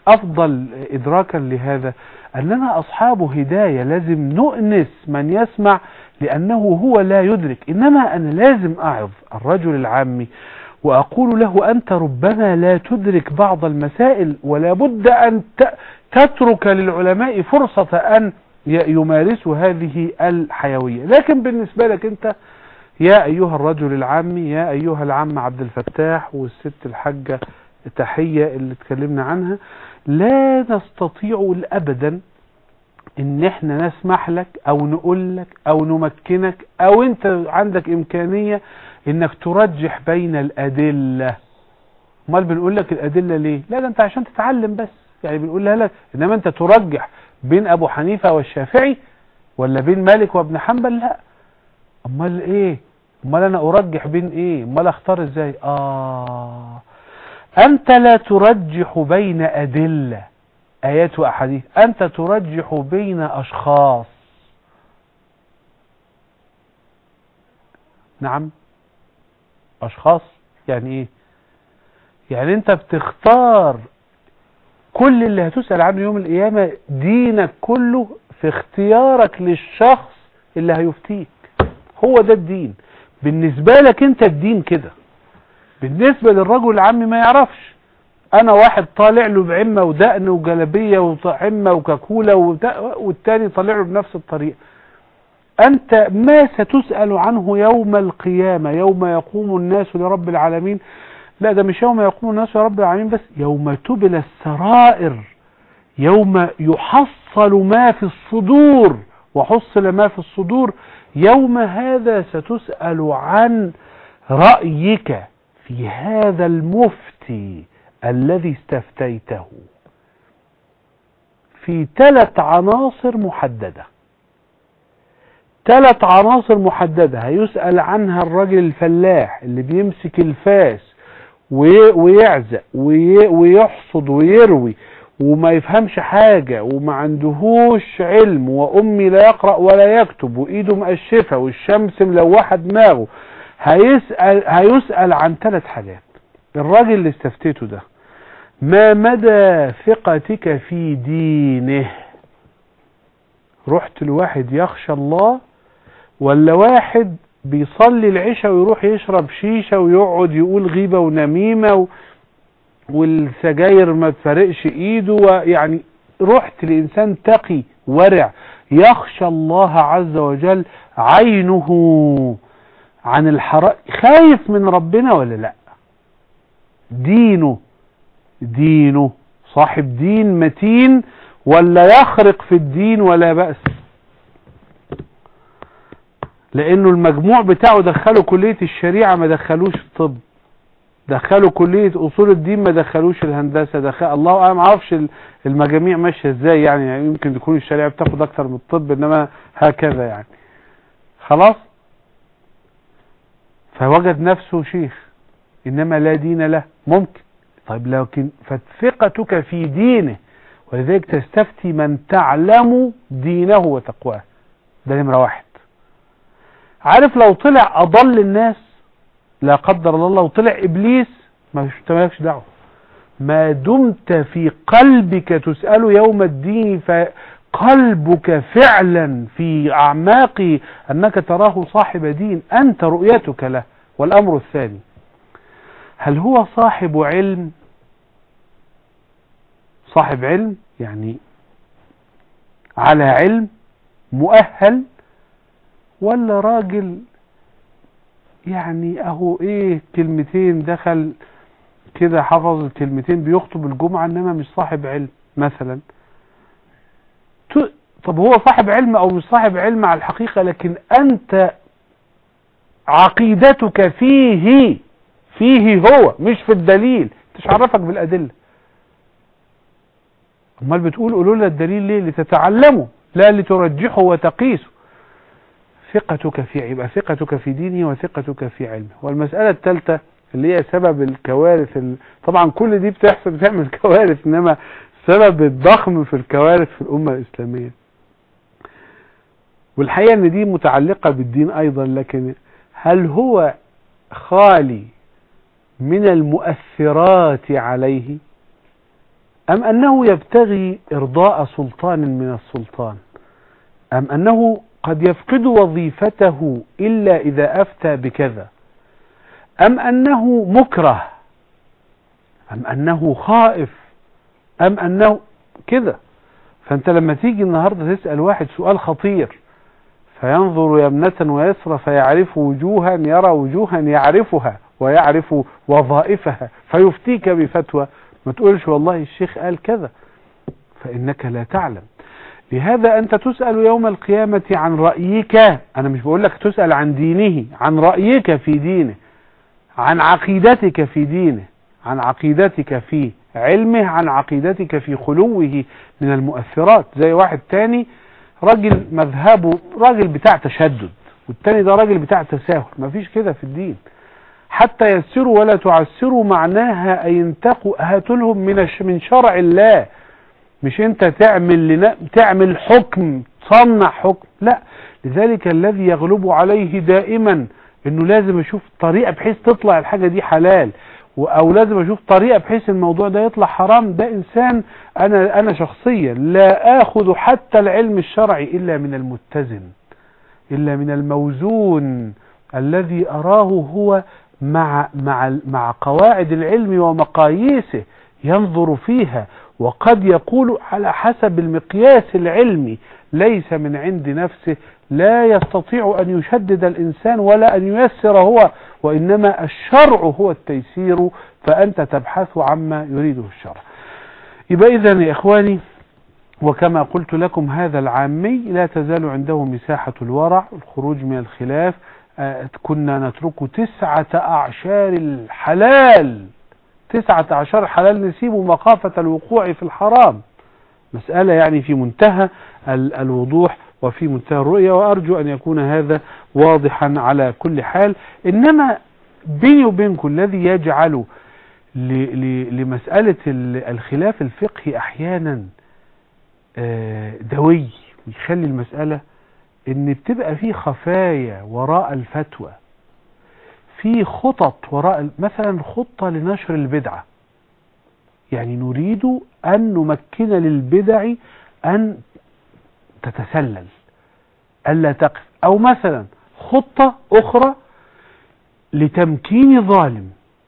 أفضل إدراكا لهذا أننا أصحاب هداية، لازم نؤنس من يسمع لأنه هو لا يدرك. إنما أنا لازم أعظ الرجل العامي وأقول له أنت ربما لا تدرك بعض المسائل، ولا بد أن تترك للعلماء فرصة أن يمارسوا هذه الحيوية. لكن بالنسبة لك أنت يا أيها الرجل العامي، يا أيها العم عبد الفتاح والست الحاجة تحية اللي اتكلمنا عنها، لا نستطيع أبدا ان احنا نسمح لك او نقول لك او نمكنك او انت عندك امكانية انك ترجح بين الادلة. امال بنقول لك الادلة ليه؟ لا ده انت عشان تتعلم بس، يعني بنقولها لك. انما انت ترجح بين ابو حنيفة والشافعي ولا بين مالك وابن حنبل؟ لا. امال ايه؟ امال انا ارجح بين ايه؟ امال اختار ازاي؟ اه انت لا ترجح بين ادلة آيات وأحاديث، أنت ترجح بين أشخاص. نعم، أشخاص يعني إيه؟ يعني أنت بتختار كل اللي هتسأل عنه يوم القيامة، دينك كله في اختيارك للشخص اللي هيفتيك. هو ده الدين بالنسبة لك أنت. الدين كده. بالنسبة للرجل العامي ما يعرفش. انا واحد طالع له بعمة ودقن وجلبية وعمة وكاكولة والتاني طالع له بنفس الطريقة. انت ما ستسأل عنه يوم القيامة، يوم يقوم الناس لرب العالمين. لا ده مش يوم يقوم الناس لرب العالمين بس، يوم تبلى السرائر، يوم يحصل ما في الصدور وحصل ما في الصدور. يوم هذا ستسأل عن رأيك في هذا المفتي الذي استفتيته في ثلاث عناصر محددة. ثلاث عناصر محددة هيسأل عنها الراجل الفلاح اللي بيمسك الفاس ويعزق ويحصد ويروي وما يفهمش حاجة وما عندهوش علم، وأمي لا يقرأ ولا يكتب وإيده مقشفة والشمس ملوحة دماغه. هيسأل, هيسأل عن ثلاث حاجات. الراجل اللي استفتيته ده ما مدى ثقتك في دينه؟ رحت لواحد يخشى الله ولا واحد بيصلي العشاء ويروح يشرب شيشة ويقعد يقول غيبة ونميمة و... والسجاير ما تفرقش ايده؟ ويعني رحت لإنسان تقي ورع يخشى الله عز وجل، عينه عن الحرام، خايف من ربنا ولا لا؟ دينه دينه صاحب دين متين ولا يخرق في الدين ولا بأس؟ لانه المجموع بتاعه دخله كلية الشريعة ما دخلوش الطب، دخلوا كلية اصول الدين ما دخلوش الهندسة، دخل الله انا ما اعرفش المجاميع ماشية ازاي يعني, يعني يمكن تكون الشريعة بتاخد اكتر من الطب انما هكذا يعني. خلاص، فوجد نفسه شيخ انما لا دين له. ممكن. طيب لكن فثقتك في دينه، ولذلك تستفتي من تعلم دينه وتقواه. ده نمرة واحد. عارف لو طلع اضل الناس لا قدر الله، لو طلع ابليس ما مالكش دعوه، ما دمت في قلبك تسأله يوم الدين، فقلبك فعلا في اعماق انك تراه صاحب دين، انت رؤيتك له. والامر الثاني، هل هو صاحب علم؟ صاحب علم يعني على علم مؤهل، ولا راجل يعني اهو ايه كلمتين دخل كده حفظ الكلمتين بيخطب الجمعة انما مش صاحب علم مثلا؟ طب هو صاحب علم او مش صاحب علم على الحقيقة، لكن انت عقيدتك فيه فيه هو مش في الدليل. مش عرفك بالادلة؟ امال بتقول قولوا لنا الدليل ليه؟ لتتعلموا لا لترجحوا وتقيسوا. ثقتك في يبقى ثقتك في دينه وثقتك في علمه. والمسألة الثالثة اللي هي سبب الكوارث ال... طبعا كل دي بتحصل بتعمل كوارث، انما سبب الضخم في الكوارث في الأمة الإسلامية، والحقيقة ان دي متعلقة بالدين ايضا، لكن هل هو خالي من المؤثرات عليه؟ أم أنه يبتغي إرضاء سلطان من السلطان، أم أنه قد يفقد وظيفته إلا إذا أفتى بكذا، أم أنه مكره، أم أنه خائف، أم أنه كده. فأنت لما تيجي النهاردة تسأل واحد سؤال خطير فينظر يمنة ويسرى فيعرف وجوها، يرى وجوها يعرفها ويعرف وظائفها فيفتيك بفتوى، ما تقولش والله الشيخ قال كذا، فإنك لا تعلم. لهذا أنت تسأل يوم القيامة عن رأيك، أنا مش بقول لك تسأل عن دينه، عن رأيك في دينه، عن عقيدتك في دينه، عن عقيدتك في علمه، عن عقيدتك في خلوه من المؤثرات. زي واحد تاني راجل مذهبه راجل بتاع تشدد، والتاني ده راجل بتاع تساهل، مفيش كده في الدين. حتى يسروا ولا تعسروا معناها أي انتقوا هاتوا لهم من من شرع الله، مش انت تعمل لنا تعمل حكم تصنع حكم، لا. لذلك الذي يغلب عليه دائما انه لازم اشوف طريقة بحيث تطلع الحاجة دي حلال، او لازم اشوف طريقة بحيث الموضوع ده يطلع حرام، ده انسان انا انا شخصيا لا اخذ حتى العلم الشرعي الا من المتزن، الا من الموزون الذي اراه هو مع مع مع قواعد العلم ومقاييسه ينظر فيها، وقد يقول على حسب المقياس العلمي ليس من عند نفسه، لا يستطيع أن يشدد الإنسان ولا أن ييسر هو، وإنما الشرع هو التيسير، فأنت تبحث عما يريده الشرع. يبقى إذن يا إخواني، وكما قلت لكم هذا العامي لا تزال عنده مساحة الورع، الخروج من الخلاف. آه كنا نترك تسعة أعشار الحلال، تسعة أعشار حلال نسيبه مخافة الوقوع في الحرام. مسألة يعني في منتهى الوضوح وفي منتهى الرؤية، وأرجو أن يكون هذا واضحا على كل حال. إنما بيني وبينكم الذي يجعل لمسألة الخلاف الفقهي أحيانا دوي ويخلي المسألة إن بتبقى فيه خفايا وراء الفتوى، في خطط وراء، مثلا خطة لنشر البدعة، يعني نريد أن نمكن للبدع أن تتسلل ألا تقف، أو مثلا خطة أخرى لتمكين ظالم،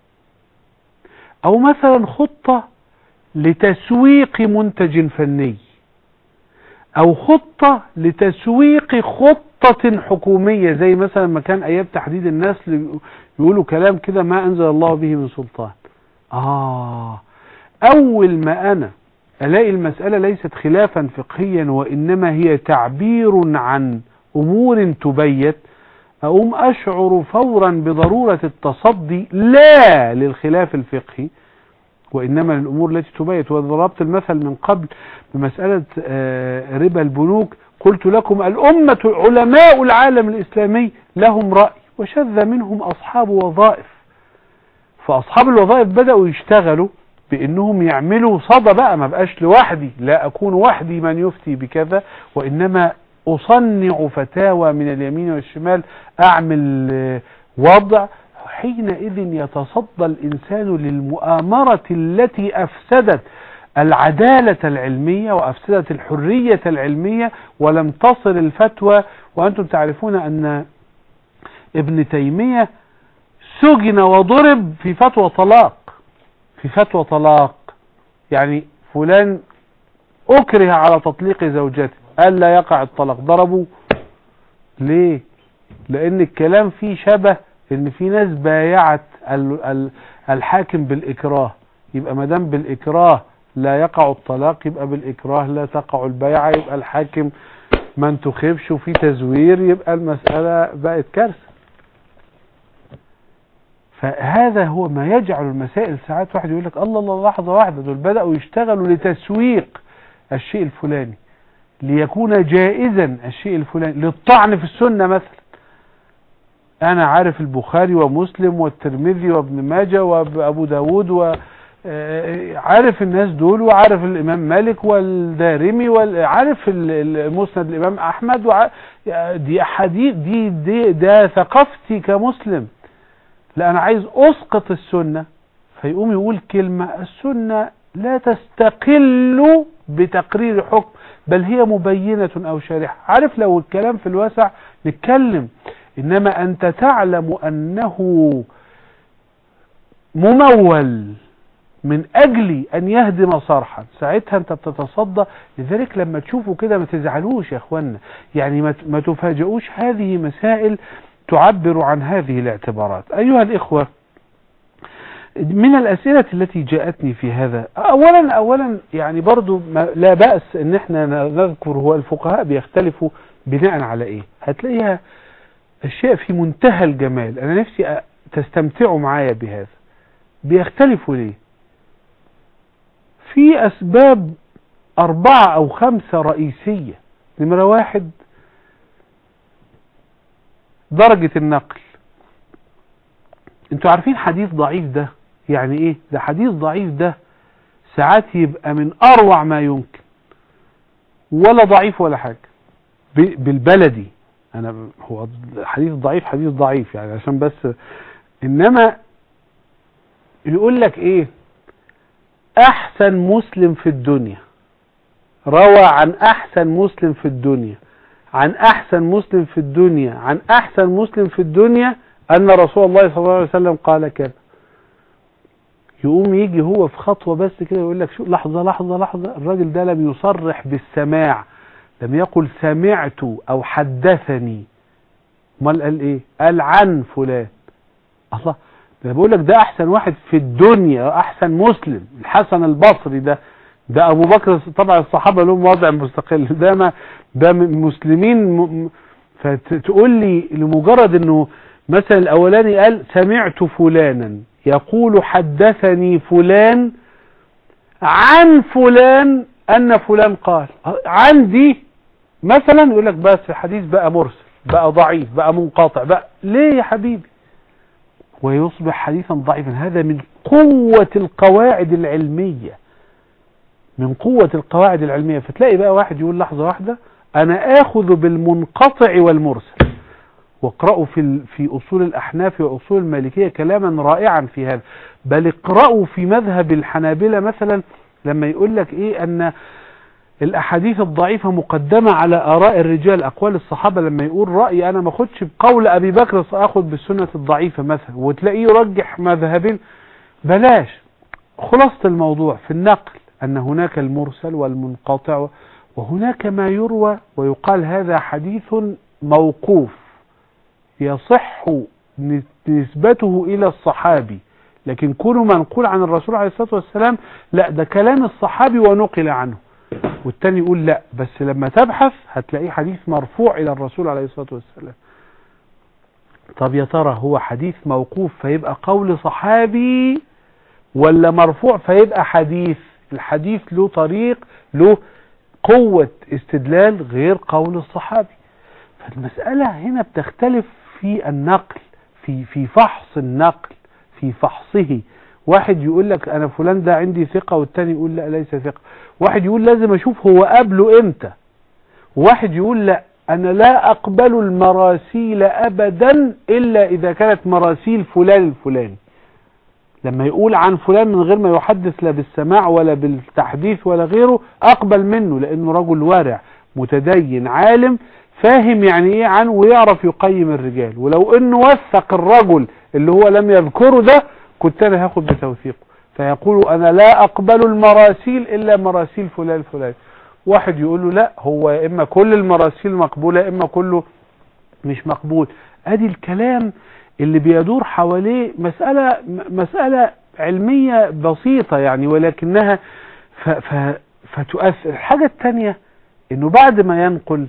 أو مثلا خطة لتسويق منتج فني، أو خطة لتسويق خطة حكومية، زي مثلا ما كان أيام تحديد الناس يقولوا كلام كده ما أنزل الله به من سلطان. آه أول ما أنا ألاقي المسألة ليست خلافا فقهيا وإنما هي تعبير عن أمور تبيت، أقوم أشعر فورا بضرورة التصدي لا للخلاف الفقهي وإنما للأمور التي تبيت. وضربت المثل من قبل بمسألة ربا البنوك، قلت لكم الأمة علماء العالم الإسلامي لهم رأي وشذ منهم أصحاب وظائف، فأصحاب الوظائف بدأوا يشتغلوا بأنهم يعملوا صدى بقى، ما بقاش لوحدي، لا أكون وحدي من يفتي بكذا، وإنما أصنع فتاوى من اليمين والشمال، أعمل وضع. حينئذ يتصدى الإنسان للمؤامرة التي أفسدت العدالة العلمية وأفسدت الحرية العلمية ولم تصل الفتوى. وأنتم تعرفون أن ابن تيمية سجن وضرب في فتوى طلاق، في فتوى طلاق، يعني فلان أكره على تطليق زوجته قال لا يقع الطلاق، ضربوه. ليه؟ لأن الكلام فيه شبه ان في ناس بايعت الحاكم بالإكراه، يبقى ما دام بالإكراه لا يقع الطلاق يبقى بالإكراه لا تقع البيعة، يبقى الحاكم ما انتخبش وفي تزوير، يبقى المسألة بقت كارثة. فهذا هو ما يجعل المسائل ساعات واحد يقول لك الله الله لحظة واحدة، دول بدأوا يشتغلوا لتسويق الشيء الفلاني ليكون جائزا الشيء الفلاني، للطعن في السنة مثلا. أنا عارف البخاري ومسلم والترمذي وابن ماجه وأبو داود، وعارف الناس دول، وعارف الإمام مالك والدارمي، وعارف المسند الإمام أحمد، وع... دي أحاديث دي, دي ده ثقافتي كمسلم. لا أنا عايز أسقط السنة، فيقوم يقول كلمة السنة لا تستقل بتقرير حكم، بل هي مبينة أو شارحة. عارف لو الكلام في الواسع نتكلم، إنما أنت تعلم أنه ممول من أجل أن يهدم صرحا، ساعتها أنت بتتصدى. لذلك لما تشوفوا كده ما تزعلوش يا أخوانا، يعني ما تفاجئوش، هذه مسائل تعبر عن هذه الاعتبارات. أيها الإخوة، من الأسئلة التي جاءتني في هذا، أولا أولا يعني برضو لا بأس أن احنا نذكر هو الفقهاء بيختلفوا بناء على إيه. هتلاقيها الشيء في منتهى الجمال، أنا نفسي تستمتعوا معايا بهذا. بيختلفوا ليه؟ في أسباب أربعة أو خمسة رئيسية. نمرة واحد، درجة النقل. انتوا عارفين حديث ضعيف ده يعني ايه؟ ده حديث ضعيف ده ساعات يبقى من اروع ما يمكن، ولا ضعيف ولا حاجة بالبلدي. انا هو حديث ضعيف حديث ضعيف يعني عشان بس، انما يقول لك ايه؟ احسن مسلم في الدنيا روى عن احسن مسلم في الدنيا عن احسن مسلم في الدنيا عن احسن مسلم في الدنيا ان رسول الله صلى الله عليه وسلم قال كذا. يقوم يجي هو في خطوة بس كده يقول لك شو، لحظة لحظة لحظة، الراجل ده لم يصرح بالسماع، لم يقل سمعت او حدثني، امال قال ايه؟ قال عن فلان. الله، ده بقول لك ده احسن واحد في الدنيا، احسن مسلم. الحسن البصري ده ده ابو بكر، طبعا الصحابة لهم وضع مستقل، ده ما ده مسلمين م... فتقول لي لمجرد انه مثلا الاولاني قال سمعت فلانا يقول حدثني فلان عن فلان ان فلان قال، عندي مثلا يقول لك بس الحديث بقى مرسل، بقى ضعيف، بقى منقطع، بقى ليه يا حبيبي؟ ويصبح حديثا ضعيفا. هذا من قوة القواعد العلمية، من قوة القواعد العلمية. فتلاقي بقى واحد يقول لحظة واحدة انا اخذ بالمنقطع والمرسل. واقرأوا في في أصول الأحناف وأصول المالكية كلاما رائعا في هذا، بل اقرأوا في مذهب الحنابلة مثلا لما يقول لك إيه أن الأحاديث الضعيفة مقدمة على آراء الرجال، أقوال الصحابة. لما يقول رأي أنا ما أخدش بقول أبي بكر، سأخذ بالسنة الضعيفة مثلا، وتلاقيه يرجح مذهبين. بلاش. خلاصة الموضوع في النقل أن هناك المرسل والمنقطع، وهناك ما يروى ويقال هذا حديث موقوف يصح نسبته إلى الصحابي، لكن كونه منقول عن الرسول عليه الصلاة والسلام لا، ده كلام الصحابي ونقل عنه. والتاني يقول لا، بس لما تبحث هتلاقيه حديث مرفوع إلى الرسول عليه الصلاة والسلام. طب يا ترى هو حديث موقوف فيبقى قول صحابي، ولا مرفوع فيبقى حديث؟ الحديث له طريق، له قوة استدلال غير قول الصحابي. فالمسألة هنا بتختلف في النقل، في في فحص النقل، في فحصه. واحد يقول لك انا فلان ده عندي ثقة، والتاني يقول لا ليس ثقة. واحد يقول لازم اشوف هو قابله امتى، وواحد يقول لا انا لا اقبل المراسيل ابدا الا اذا كانت مراسيل فلان الفلاني. لما يقول عن فلان من غير ما يحدث لا بالسماع ولا بالتحديث ولا غيره، اقبل منه، لانه رجل وارع متدين عالم فاهم يعني ايه عنه، ويعرف يقيم الرجال. ولو انه وثق الرجل اللي هو لم يذكره ده كنت انا هاخد بتوثيقه. فيقول انا لا اقبل المراسيل الا مراسيل فلان فلان. واحد يقول له لا، هو يا اما كل المراسيل مقبولة يا اما كله مش مقبول. ادي الكلام اللي بيدور حواليه مسألة مسألة علمية بسيطة يعني، ولكنها ف ف فتؤثر. الحاجة الثانية انه بعد ما ينقل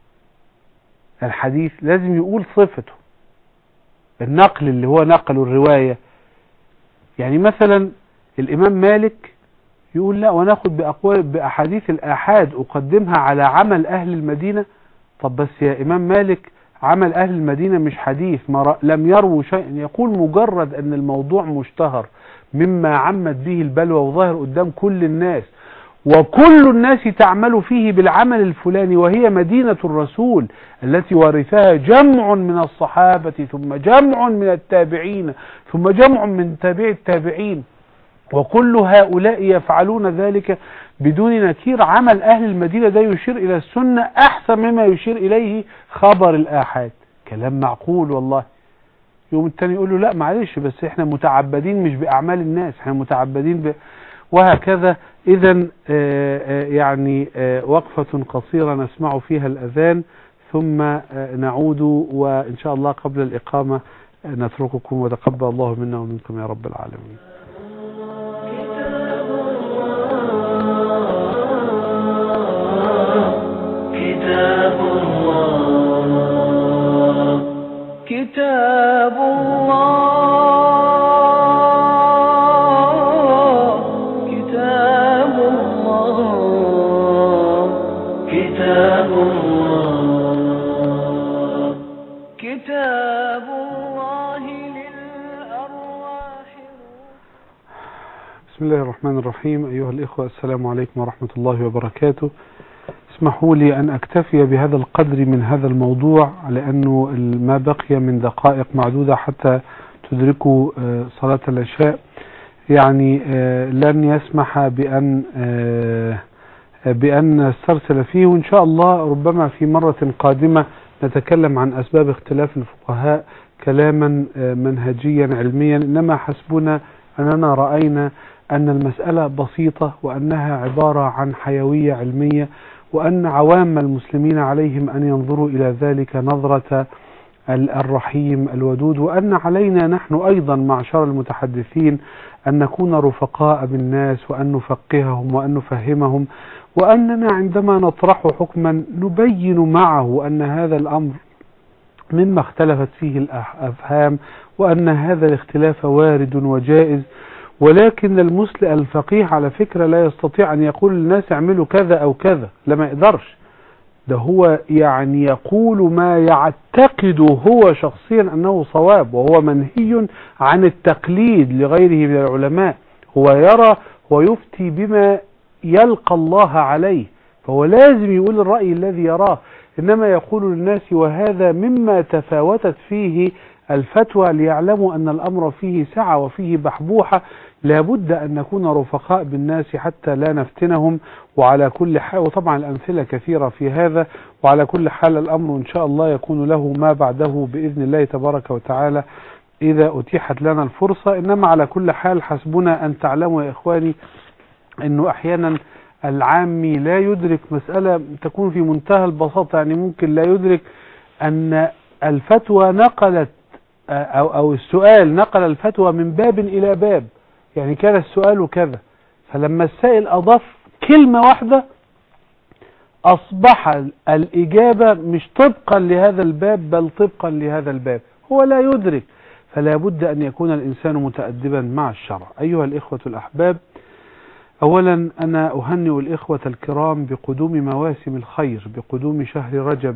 الحديث لازم يقول صفته، النقل اللي هو نقل الرواية. يعني مثلا الامام مالك يقول لا، وناخد بأقوال بأحاديث الآحاد أقدمها على عمل أهل المدينة. طب بس يا إمام مالك عمل أهل المدينة مش حديث، ما لم يروا شيئا. يقول مجرد أن الموضوع مشتهر مما عمت به البلوى وظاهر قدام كل الناس، وكل الناس تعمل فيه بالعمل الفلاني، وهي مدينة الرسول التي ورثها جمع من الصحابة ثم جمع من التابعين ثم جمع من تابع التابعين، وكل هؤلاء يفعلون ذلك بدون نكير. عمل أهل المدينة ده يشير إلى السنة أحسن مما يشير إليه خبر الآحاد. كلام معقول والله. يوم التاني يقول له لا معلش بس احنا متعبدين مش بأعمال الناس، احنا متعبدين ب... وهكذا. إذن يعني آه وقفة قصيرة نسمع فيها الأذان ثم آه نعود، وإن شاء الله قبل الإقامة آه نترككم، وتقبل الله منا ومنكم يا رب العالمين. كتاب الله كتاب الله كتاب الله كتاب الله كتاب الله للأرواح. بسم الله الرحمن الرحيم. أيها الإخوة السلام عليكم ورحمة الله وبركاته. اسمحوا لي أن أكتفي بهذا القدر من هذا الموضوع، لأنه ما بقي من دقائق معدودة حتى تدركوا صلاة العشاء، يعني لن يسمح بأن بأن نسترسل فيه، وإن شاء الله ربما في مرة قادمة نتكلم عن أسباب اختلاف الفقهاء كلاما منهجيا علميا. إنما حسبنا أننا رأينا أن المسألة بسيطة، وأنها عبارة عن حيوية علمية، وأن عوام المسلمين عليهم أن ينظروا إلى ذلك نظرة الرحيم الودود، وأن علينا نحن أيضا معشر المتحدثين أن نكون رفقاء بالناس، وأن نفقههم وأن نفهمهم، وأننا عندما نطرح حكما نبين معه أن هذا الأمر مما اختلفت فيه الأفهام، وأن هذا الاختلاف وارد وجائز. ولكن المسلم الفقيه على فكرة لا يستطيع أن يقول للناس اعملوا كذا أو كذا، لما يقدرش. ده هو يعني يقول ما يعتقد هو شخصيا أنه صواب، وهو منهي عن التقليد لغيره من العلماء. هو يرى ويفتي بما يلقى الله عليه، فهو لازم يقول الرأي الذي يراه. إنما يقول للناس وهذا مما تفاوتت فيه الفتوى ليعلموا أن الأمر فيه سعة وفيه بحبوحة. لابد أن نكون رفقاء بالناس حتى لا نفتنهم. وعلى كل حال، وطبعا الأمثلة كثيرة في هذا، وعلى كل حال الأمر إن شاء الله يكون له ما بعده بإذن الله تبارك وتعالى إذا أتيحت لنا الفرصة. إنما على كل حال حسبنا أن تعلموا يا إخواني أنه أحيانا العامي لا يدرك مسألة تكون في منتهى البساطة. يعني ممكن لا يدرك أن الفتوى نقلت أو, أو السؤال نقل الفتوى من باب إلى باب. يعني كان السؤال كذا، فلما السائل أضاف كلمة واحدة أصبح الإجابة مش طبقا لهذا الباب بل طبقا لهذا الباب. هو لا يدرك. فلا بد أن يكون الإنسان متأدبا مع الشرع. أيها الإخوة الأحباب، أولا أنا أهنئ الإخوة الكرام بقدوم مواسم الخير، بقدوم شهر رجب.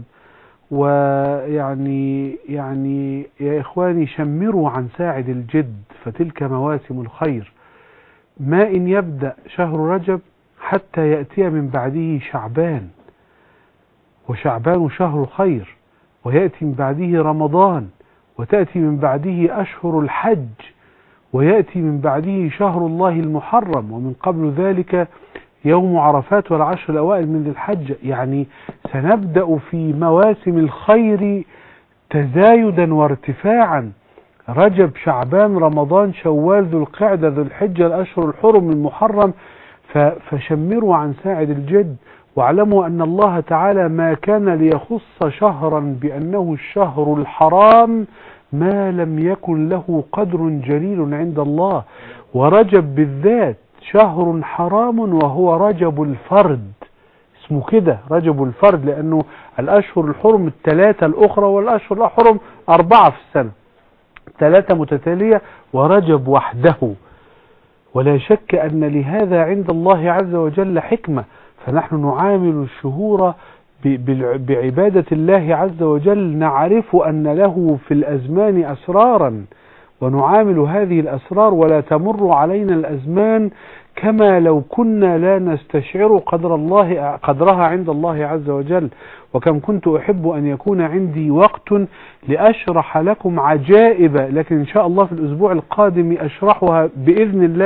ويعني يعني يا إخواني شمروا عن ساعد الجد، فتلك مواسم الخير. ما إن يبدأ شهر رجب حتى يأتي من بعده شعبان، وشعبان شهر خير، ويأتي من بعده رمضان، وتأتي من بعده أشهر الحج، ويأتي من بعده شهر الله المحرم، ومن قبل ذلك يوم عرفات والعشر الأوائل من ذي الحج. يعني سنبدأ في مواسم الخير تزايدا وارتفاعا. رجب، شعبان، رمضان، شوال، ذو القعدة، ذو الحجة، الأشهر الحرم، المحرم. فشمروا عن ساعد الجد، واعلموا أن الله تعالى ما كان ليخص شهرا بأنه الشهر الحرام ما لم يكن له قدر جليل عند الله. ورجب بالذات شهر حرام، وهو رجب الفرد، اسمه كده رجب الفرد، لأنه الأشهر الحرم الثلاثة الأخرى، والأشهر الحرم أربعة في السنة، ثلاثة متتالية، ورجب وحده. ولا شك أن لهذا عند الله عز وجل حكمة. فنحن نعامل الشهور بعبادة الله عز وجل، نعرف أن له في الأزمان أسرارا، ونعامل هذه الأسرار، ولا تمر علينا الأزمان كما لو كنا لا نستشعر قدر الله قدرها عند الله عز وجل. وكم كنت أحب أن يكون عندي وقت لأشرح لكم عجائب، لكن إن شاء الله في الأسبوع القادم أشرحها بإذن الله،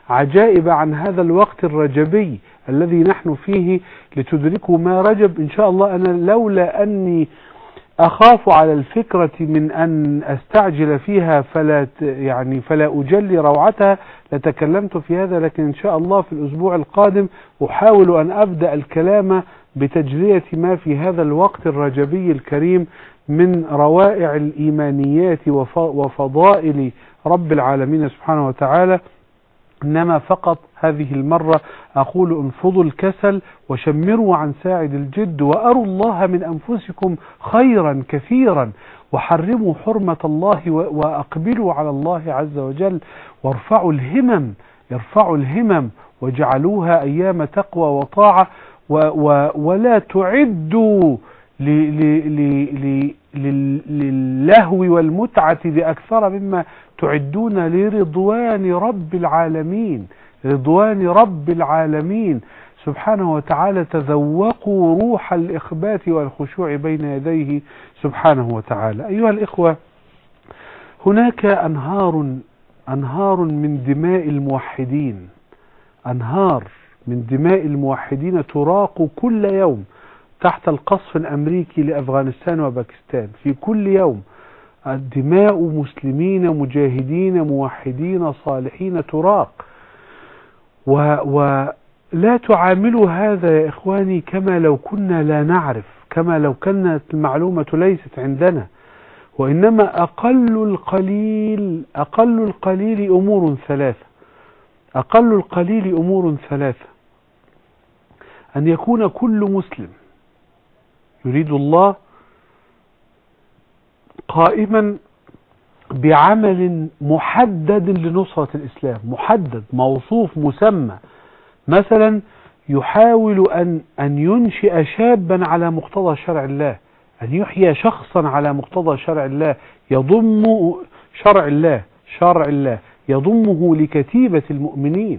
عجائب عن هذا الوقت الرجبي الذي نحن فيه لتدركوا ما رجب. إن شاء الله أنا لولا أني أخاف على الفكرة من أن أستعجل فيها فلا يعني فلا أجلي روعتها لتكلمت في هذا، لكن إن شاء الله في الأسبوع القادم أحاول أن أبدأ الكلام بتجزية ما في هذا الوقت الرجبي الكريم من روائع الإيمانيات وفضائل رب العالمين سبحانه وتعالى. إنما فقط هذه المرة أقول انفضوا الكسل وشمروا عن ساعد الجد، وأروا الله من أنفسكم خيرا كثيرا، وحرموا حرمة الله وأقبلوا على الله عز وجل، وارفعوا الهمم ارفعوا الهمم وجعلوها أيام تقوى وطاعة، و و ولا تعدوا للهو والمتعة بأكثر مما تعدون لرضوان رب العالمين رضوان رب العالمين سبحانه وتعالى. تذوقوا روح الإخبات والخشوع بين يديه سبحانه وتعالى. أيها الإخوة، هناك أنهار أنهار من دماء الموحدين أنهار من دماء الموحدين تراق كل يوم تحت القصف الأمريكي لأفغانستان وباكستان. في كل يوم دماء مسلمين مجاهدين موحدين صالحين تراق، ولا تعاملوا هذا يا إخواني كما لو كنا لا نعرف، كما لو كانت المعلومة ليست عندنا، وإنما أقل القليل أقل القليل أمور ثلاثة أقل القليل أمور ثلاثة أن يكون كل مسلم يريد الله قائما بعمل محدد لنصرة الإسلام، محدد موصوف مسمى. مثلا يحاول أن أن ينشئ شابا على مقتضى شرع الله، أن يحيي شخصا على مقتضى شرع الله، يضم شرع الله شرع الله يضمه لكتيبة المؤمنين.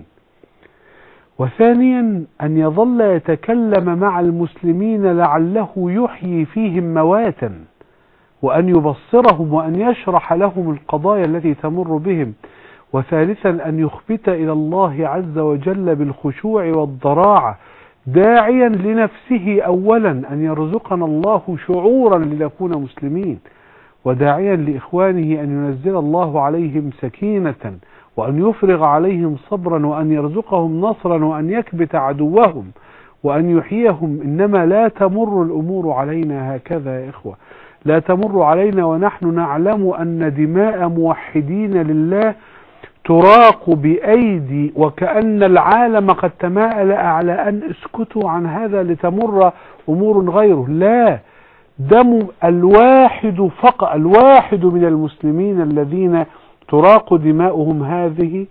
وثانيا أن يظل يتكلم مع المسلمين لعله يحيي فيهم مواتا، وأن يبصرهم وأن يشرح لهم القضايا التي تمر بهم. وثالثا أن يخبت إلى الله عز وجل بالخشوع والضراعة، داعيا لنفسه أولا أن يرزقنا الله شعورا لنكون مسلمين، وداعيا لإخوانه أن ينزل الله عليهم سكينة، وأن يفرغ عليهم صبرا، وأن يرزقهم نصرا، وأن يكبت عدوهم، وأن يحييهم. إنما لا تمر الأمور علينا هكذا يا إخوة، لا تمر علينا ونحن نعلم أن دماء موحدين لله تراق بأيدي، وكأن العالم قد تماءل على أن اسكتوا عن هذا لتمر أمور غيره. لا، دم الواحد فقط الواحد من المسلمين الذين تراق دماؤهم هذه،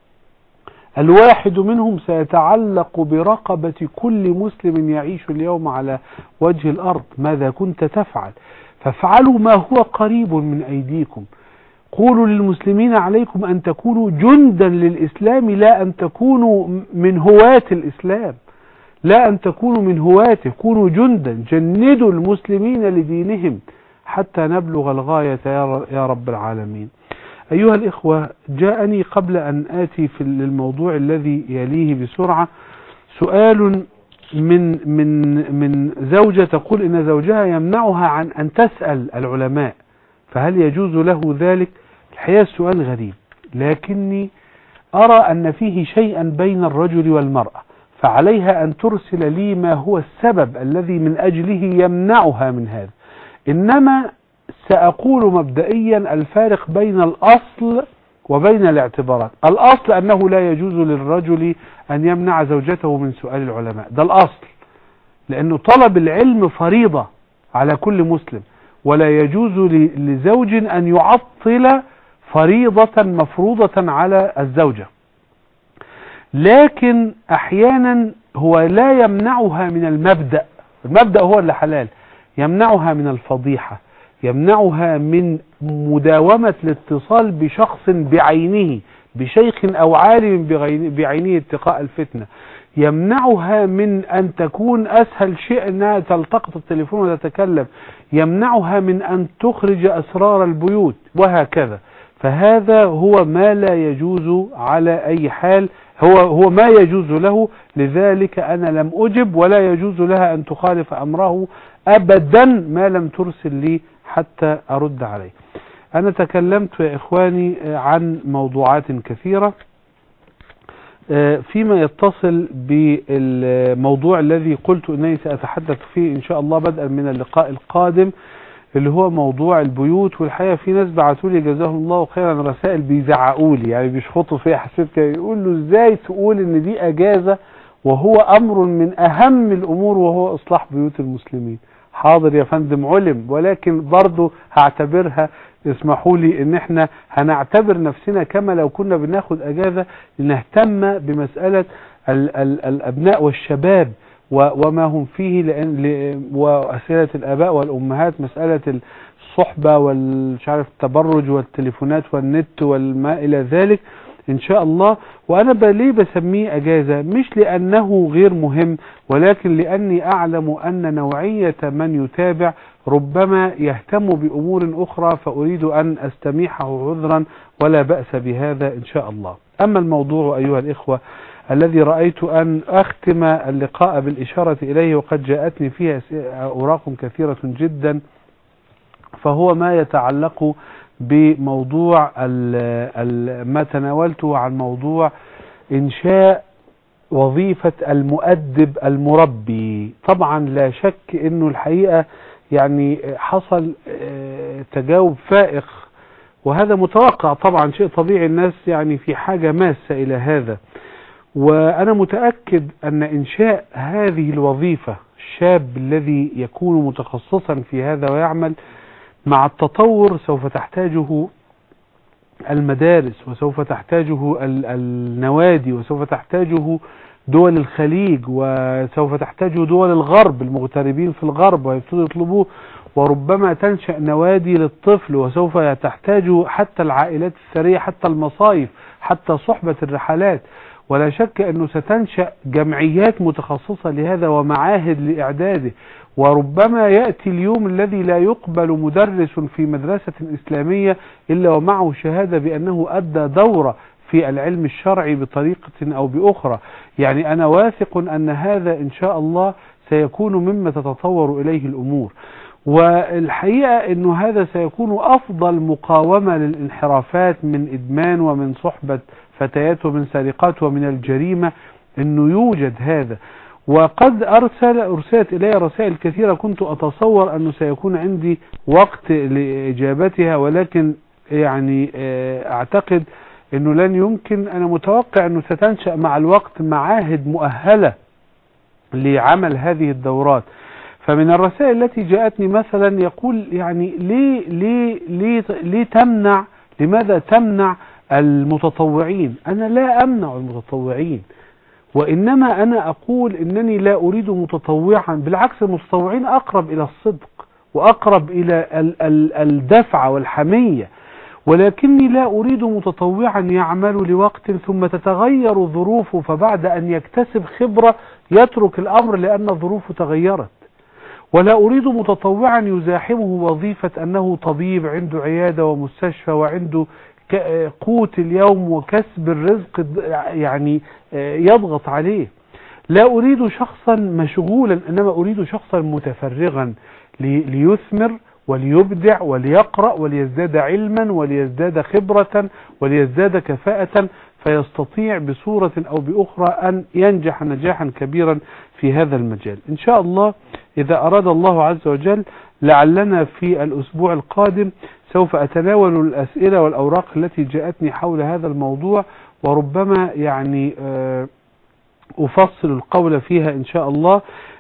الواحد منهم سيتعلق برقبة كل مسلم يعيش اليوم على وجه الأرض. ماذا كنت تفعل؟ فافعلوا ما هو قريب من أيديكم. قولوا للمسلمين عليكم أن تكونوا جندا للإسلام، لا أن تكونوا من هواة الإسلام، لا أن تكونوا من هواته، كونوا جندا. جندوا المسلمين لدينهم حتى نبلغ الغاية يا رب العالمين. أيها الإخوة، جاءني قبل أن آتي في الموضوع الذي يليه بسرعة سؤال من من من زوجة تقول إن زوجها يمنعها عن أن تسأل العلماء، فهل يجوز له ذلك؟ الحقيقة السؤال غريب، لكني أرى أن فيه شيئا بين الرجل والمرأة، فعليها أن ترسل لي ما هو السبب الذي من أجله يمنعها من هذا. إنما سأقول مبدئيا الفارق بين الأصل وبين الاعتبارات. الأصل أنه لا يجوز للرجل أن يمنع زوجته من سؤال العلماء، ده الأصل، لأنه طلب العلم فريضة على كل مسلم، ولا يجوز لزوج أن يعطل فريضة مفروضة على الزوجة. لكن أحيانا هو لا يمنعها من المبدأ، المبدأ هو اللي حلال، يمنعها من الفضيحة، يمنعها من مداومة الاتصال بشخص بعينه، بشيخ أو عالم بعينه اتقاء الفتنة، يمنعها من أن تكون أسهل شيء أنها تلتقط التليفون وتتكلم، يمنعها من أن تخرج أسرار البيوت، وهكذا. فهذا هو ما لا يجوز على أي حال، هو هو ما يجوز له. لذلك أنا لم أجب، ولا يجوز لها أن تخالف أمره أبدا ما لم ترسل لي حتى أرد عليه. أنا تكلمت يا إخواني عن موضوعات كثيرة فيما يتصل بالموضوع الذي قلت أنني سأتحدث فيه إن شاء الله بدءا من اللقاء القادم، اللي هو موضوع البيوت. والحقيقة في ناس بعتوا لي جزاهم الله خيرا رسائل بيزعقوا لي، يعني بيشخطوا فيها، حسيت كده يقول له ازاي تقول ان دي اجازة وهو امر من اهم الامور وهو اصلاح بيوت المسلمين. حاضر يا فندم علم، ولكن برضو هعتبرها، اسمحوا لي ان احنا هنعتبر نفسنا كما لو كنا بناخد اجازة لنهتم بمسألة ال ال الابناء والشباب وما هم فيه، لأن وأسئلة الآباء والأمهات، مسألة الصحبة والمش عارف التبرج والتليفونات والنت والما إلى ذلك إن شاء الله. وأنا ليه بسميه أجازة؟ مش لأنه غير مهم، ولكن لأني أعلم أن نوعية من يتابع ربما يهتم بأمور أخرى، فأريد أن أستميحه عذرا ولا بأس بهذا إن شاء الله. أما الموضوع أيها الإخوة الذي رأيت أن أختم اللقاء بالإشارة إليه، وقد جاءتني فيها أوراق كثيرة جدا، فهو ما يتعلق بموضوع ال ال ما تناولته عن موضوع إنشاء وظيفة المؤدب المربي. طبعا لا شك أنه الحقيقة يعني حصل تجاوب فائق، وهذا متوقع طبعا، شيء طبيعي، الناس يعني في حاجة ماسة إلى هذا. وأنا متأكد أن إنشاء هذه الوظيفة، الشاب الذي يكون متخصصا في هذا ويعمل، مع التطور سوف تحتاجه المدارس، وسوف تحتاجه النوادي، وسوف تحتاجه دول الخليج، وسوف تحتاجه دول الغرب، المغتربين في الغرب ويبتدوا يطلبوه، وربما تنشأ نوادي للطفل، وسوف تحتاجه حتى العائلات الثرية، حتى المصايف، حتى صحبة الرحلات. ولا شك أنه ستنشأ جمعيات متخصصة لهذا ومعاهد لإعداده. وربما يأتي اليوم الذي لا يقبل مدرس في مدرسة إسلامية إلا ومعه شهادة بأنه أدى دورة في العلم الشرعي بطريقة أو بأخرى. يعني أنا واثق أن هذا إن شاء الله سيكون مما تتطور إليه الأمور. والحقيقة أنه هذا سيكون أفضل مقاومة للانحرافات من إدمان ومن صحبة فتيات ومن سرقات ومن الجريمة، أنه يوجد هذا. وقد أرسل أرسلت إلي رسائل كثيرة، كنت أتصور أنه سيكون عندي وقت لإجابتها، ولكن يعني أعتقد أنه لن يمكن. أنا متوقع أنه ستنشأ مع الوقت معاهد مؤهلة لعمل هذه الدورات. فمن الرسائل التي جاءتني مثلا يقول يعني ليه ليه ليه ليه تمنع لماذا تمنع المتطوعين؟ أنا لا أمنع المتطوعين، وإنما أنا أقول إنني لا أريد متطوعا، بالعكس المتطوعين أقرب إلى الصدق وأقرب إلى الدفع والحمية، ولكني لا أريد متطوعا يعمل لوقت ثم تتغير ظروفه، فبعد أن يكتسب خبرة يترك الأمر لأن الظروف تغيرت. ولا أريد متطوعا يزاحمه وظيفة أنه طبيب عنده عيادة ومستشفى وعنده قوت اليوم وكسب الرزق يعني يضغط عليه. لا أريد شخصا مشغولا، إنما أريد شخصا متفرغا ليثمر وليبدع وليقرأ وليزداد علما وليزداد خبرة وليزداد كفاءة، فيستطيع بصورة أو بأخرى أن ينجح نجاحا كبيرا في هذا المجال إن شاء الله. إذا أراد الله عز وجل لعلنا في الأسبوع القادم سوف أتناول الأسئلة والأوراق التي جاءتني حول هذا الموضوع، وربما يعني أفصل القول فيها إن شاء الله.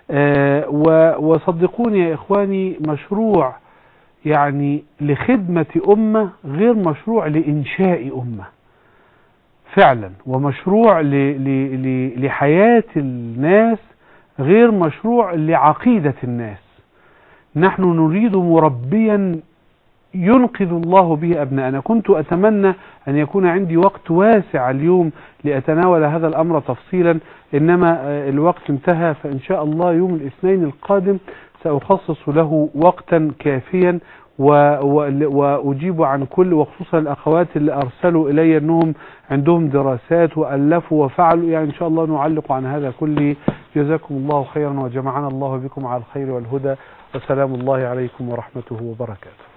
وصدقوني يا إخواني، مشروع يعني لخدمة أمة غير مشروع لإنشاء أمة فعلا، ومشروع لحياة الناس غير مشروع لعقيدة الناس. نحن نريد مربيا ينقذ الله به أبناءنا. كنت أتمنى أن يكون عندي وقت واسع اليوم لأتناول هذا الأمر تفصيلا، إنما الوقت انتهى، فإن شاء الله يوم الاثنين القادم سأخصص له وقتا كافيا، وأجيب عن كل، وخصوصا الأخوات اللي أرسلوا إلي أنهم عندهم دراسات وألفوا وفعلوا، يعني إن شاء الله نعلق عن هذا كله. جزاكم الله خيرا وجمعنا الله بكم على الخير والهدى، وسلام الله عليكم ورحمته وبركاته.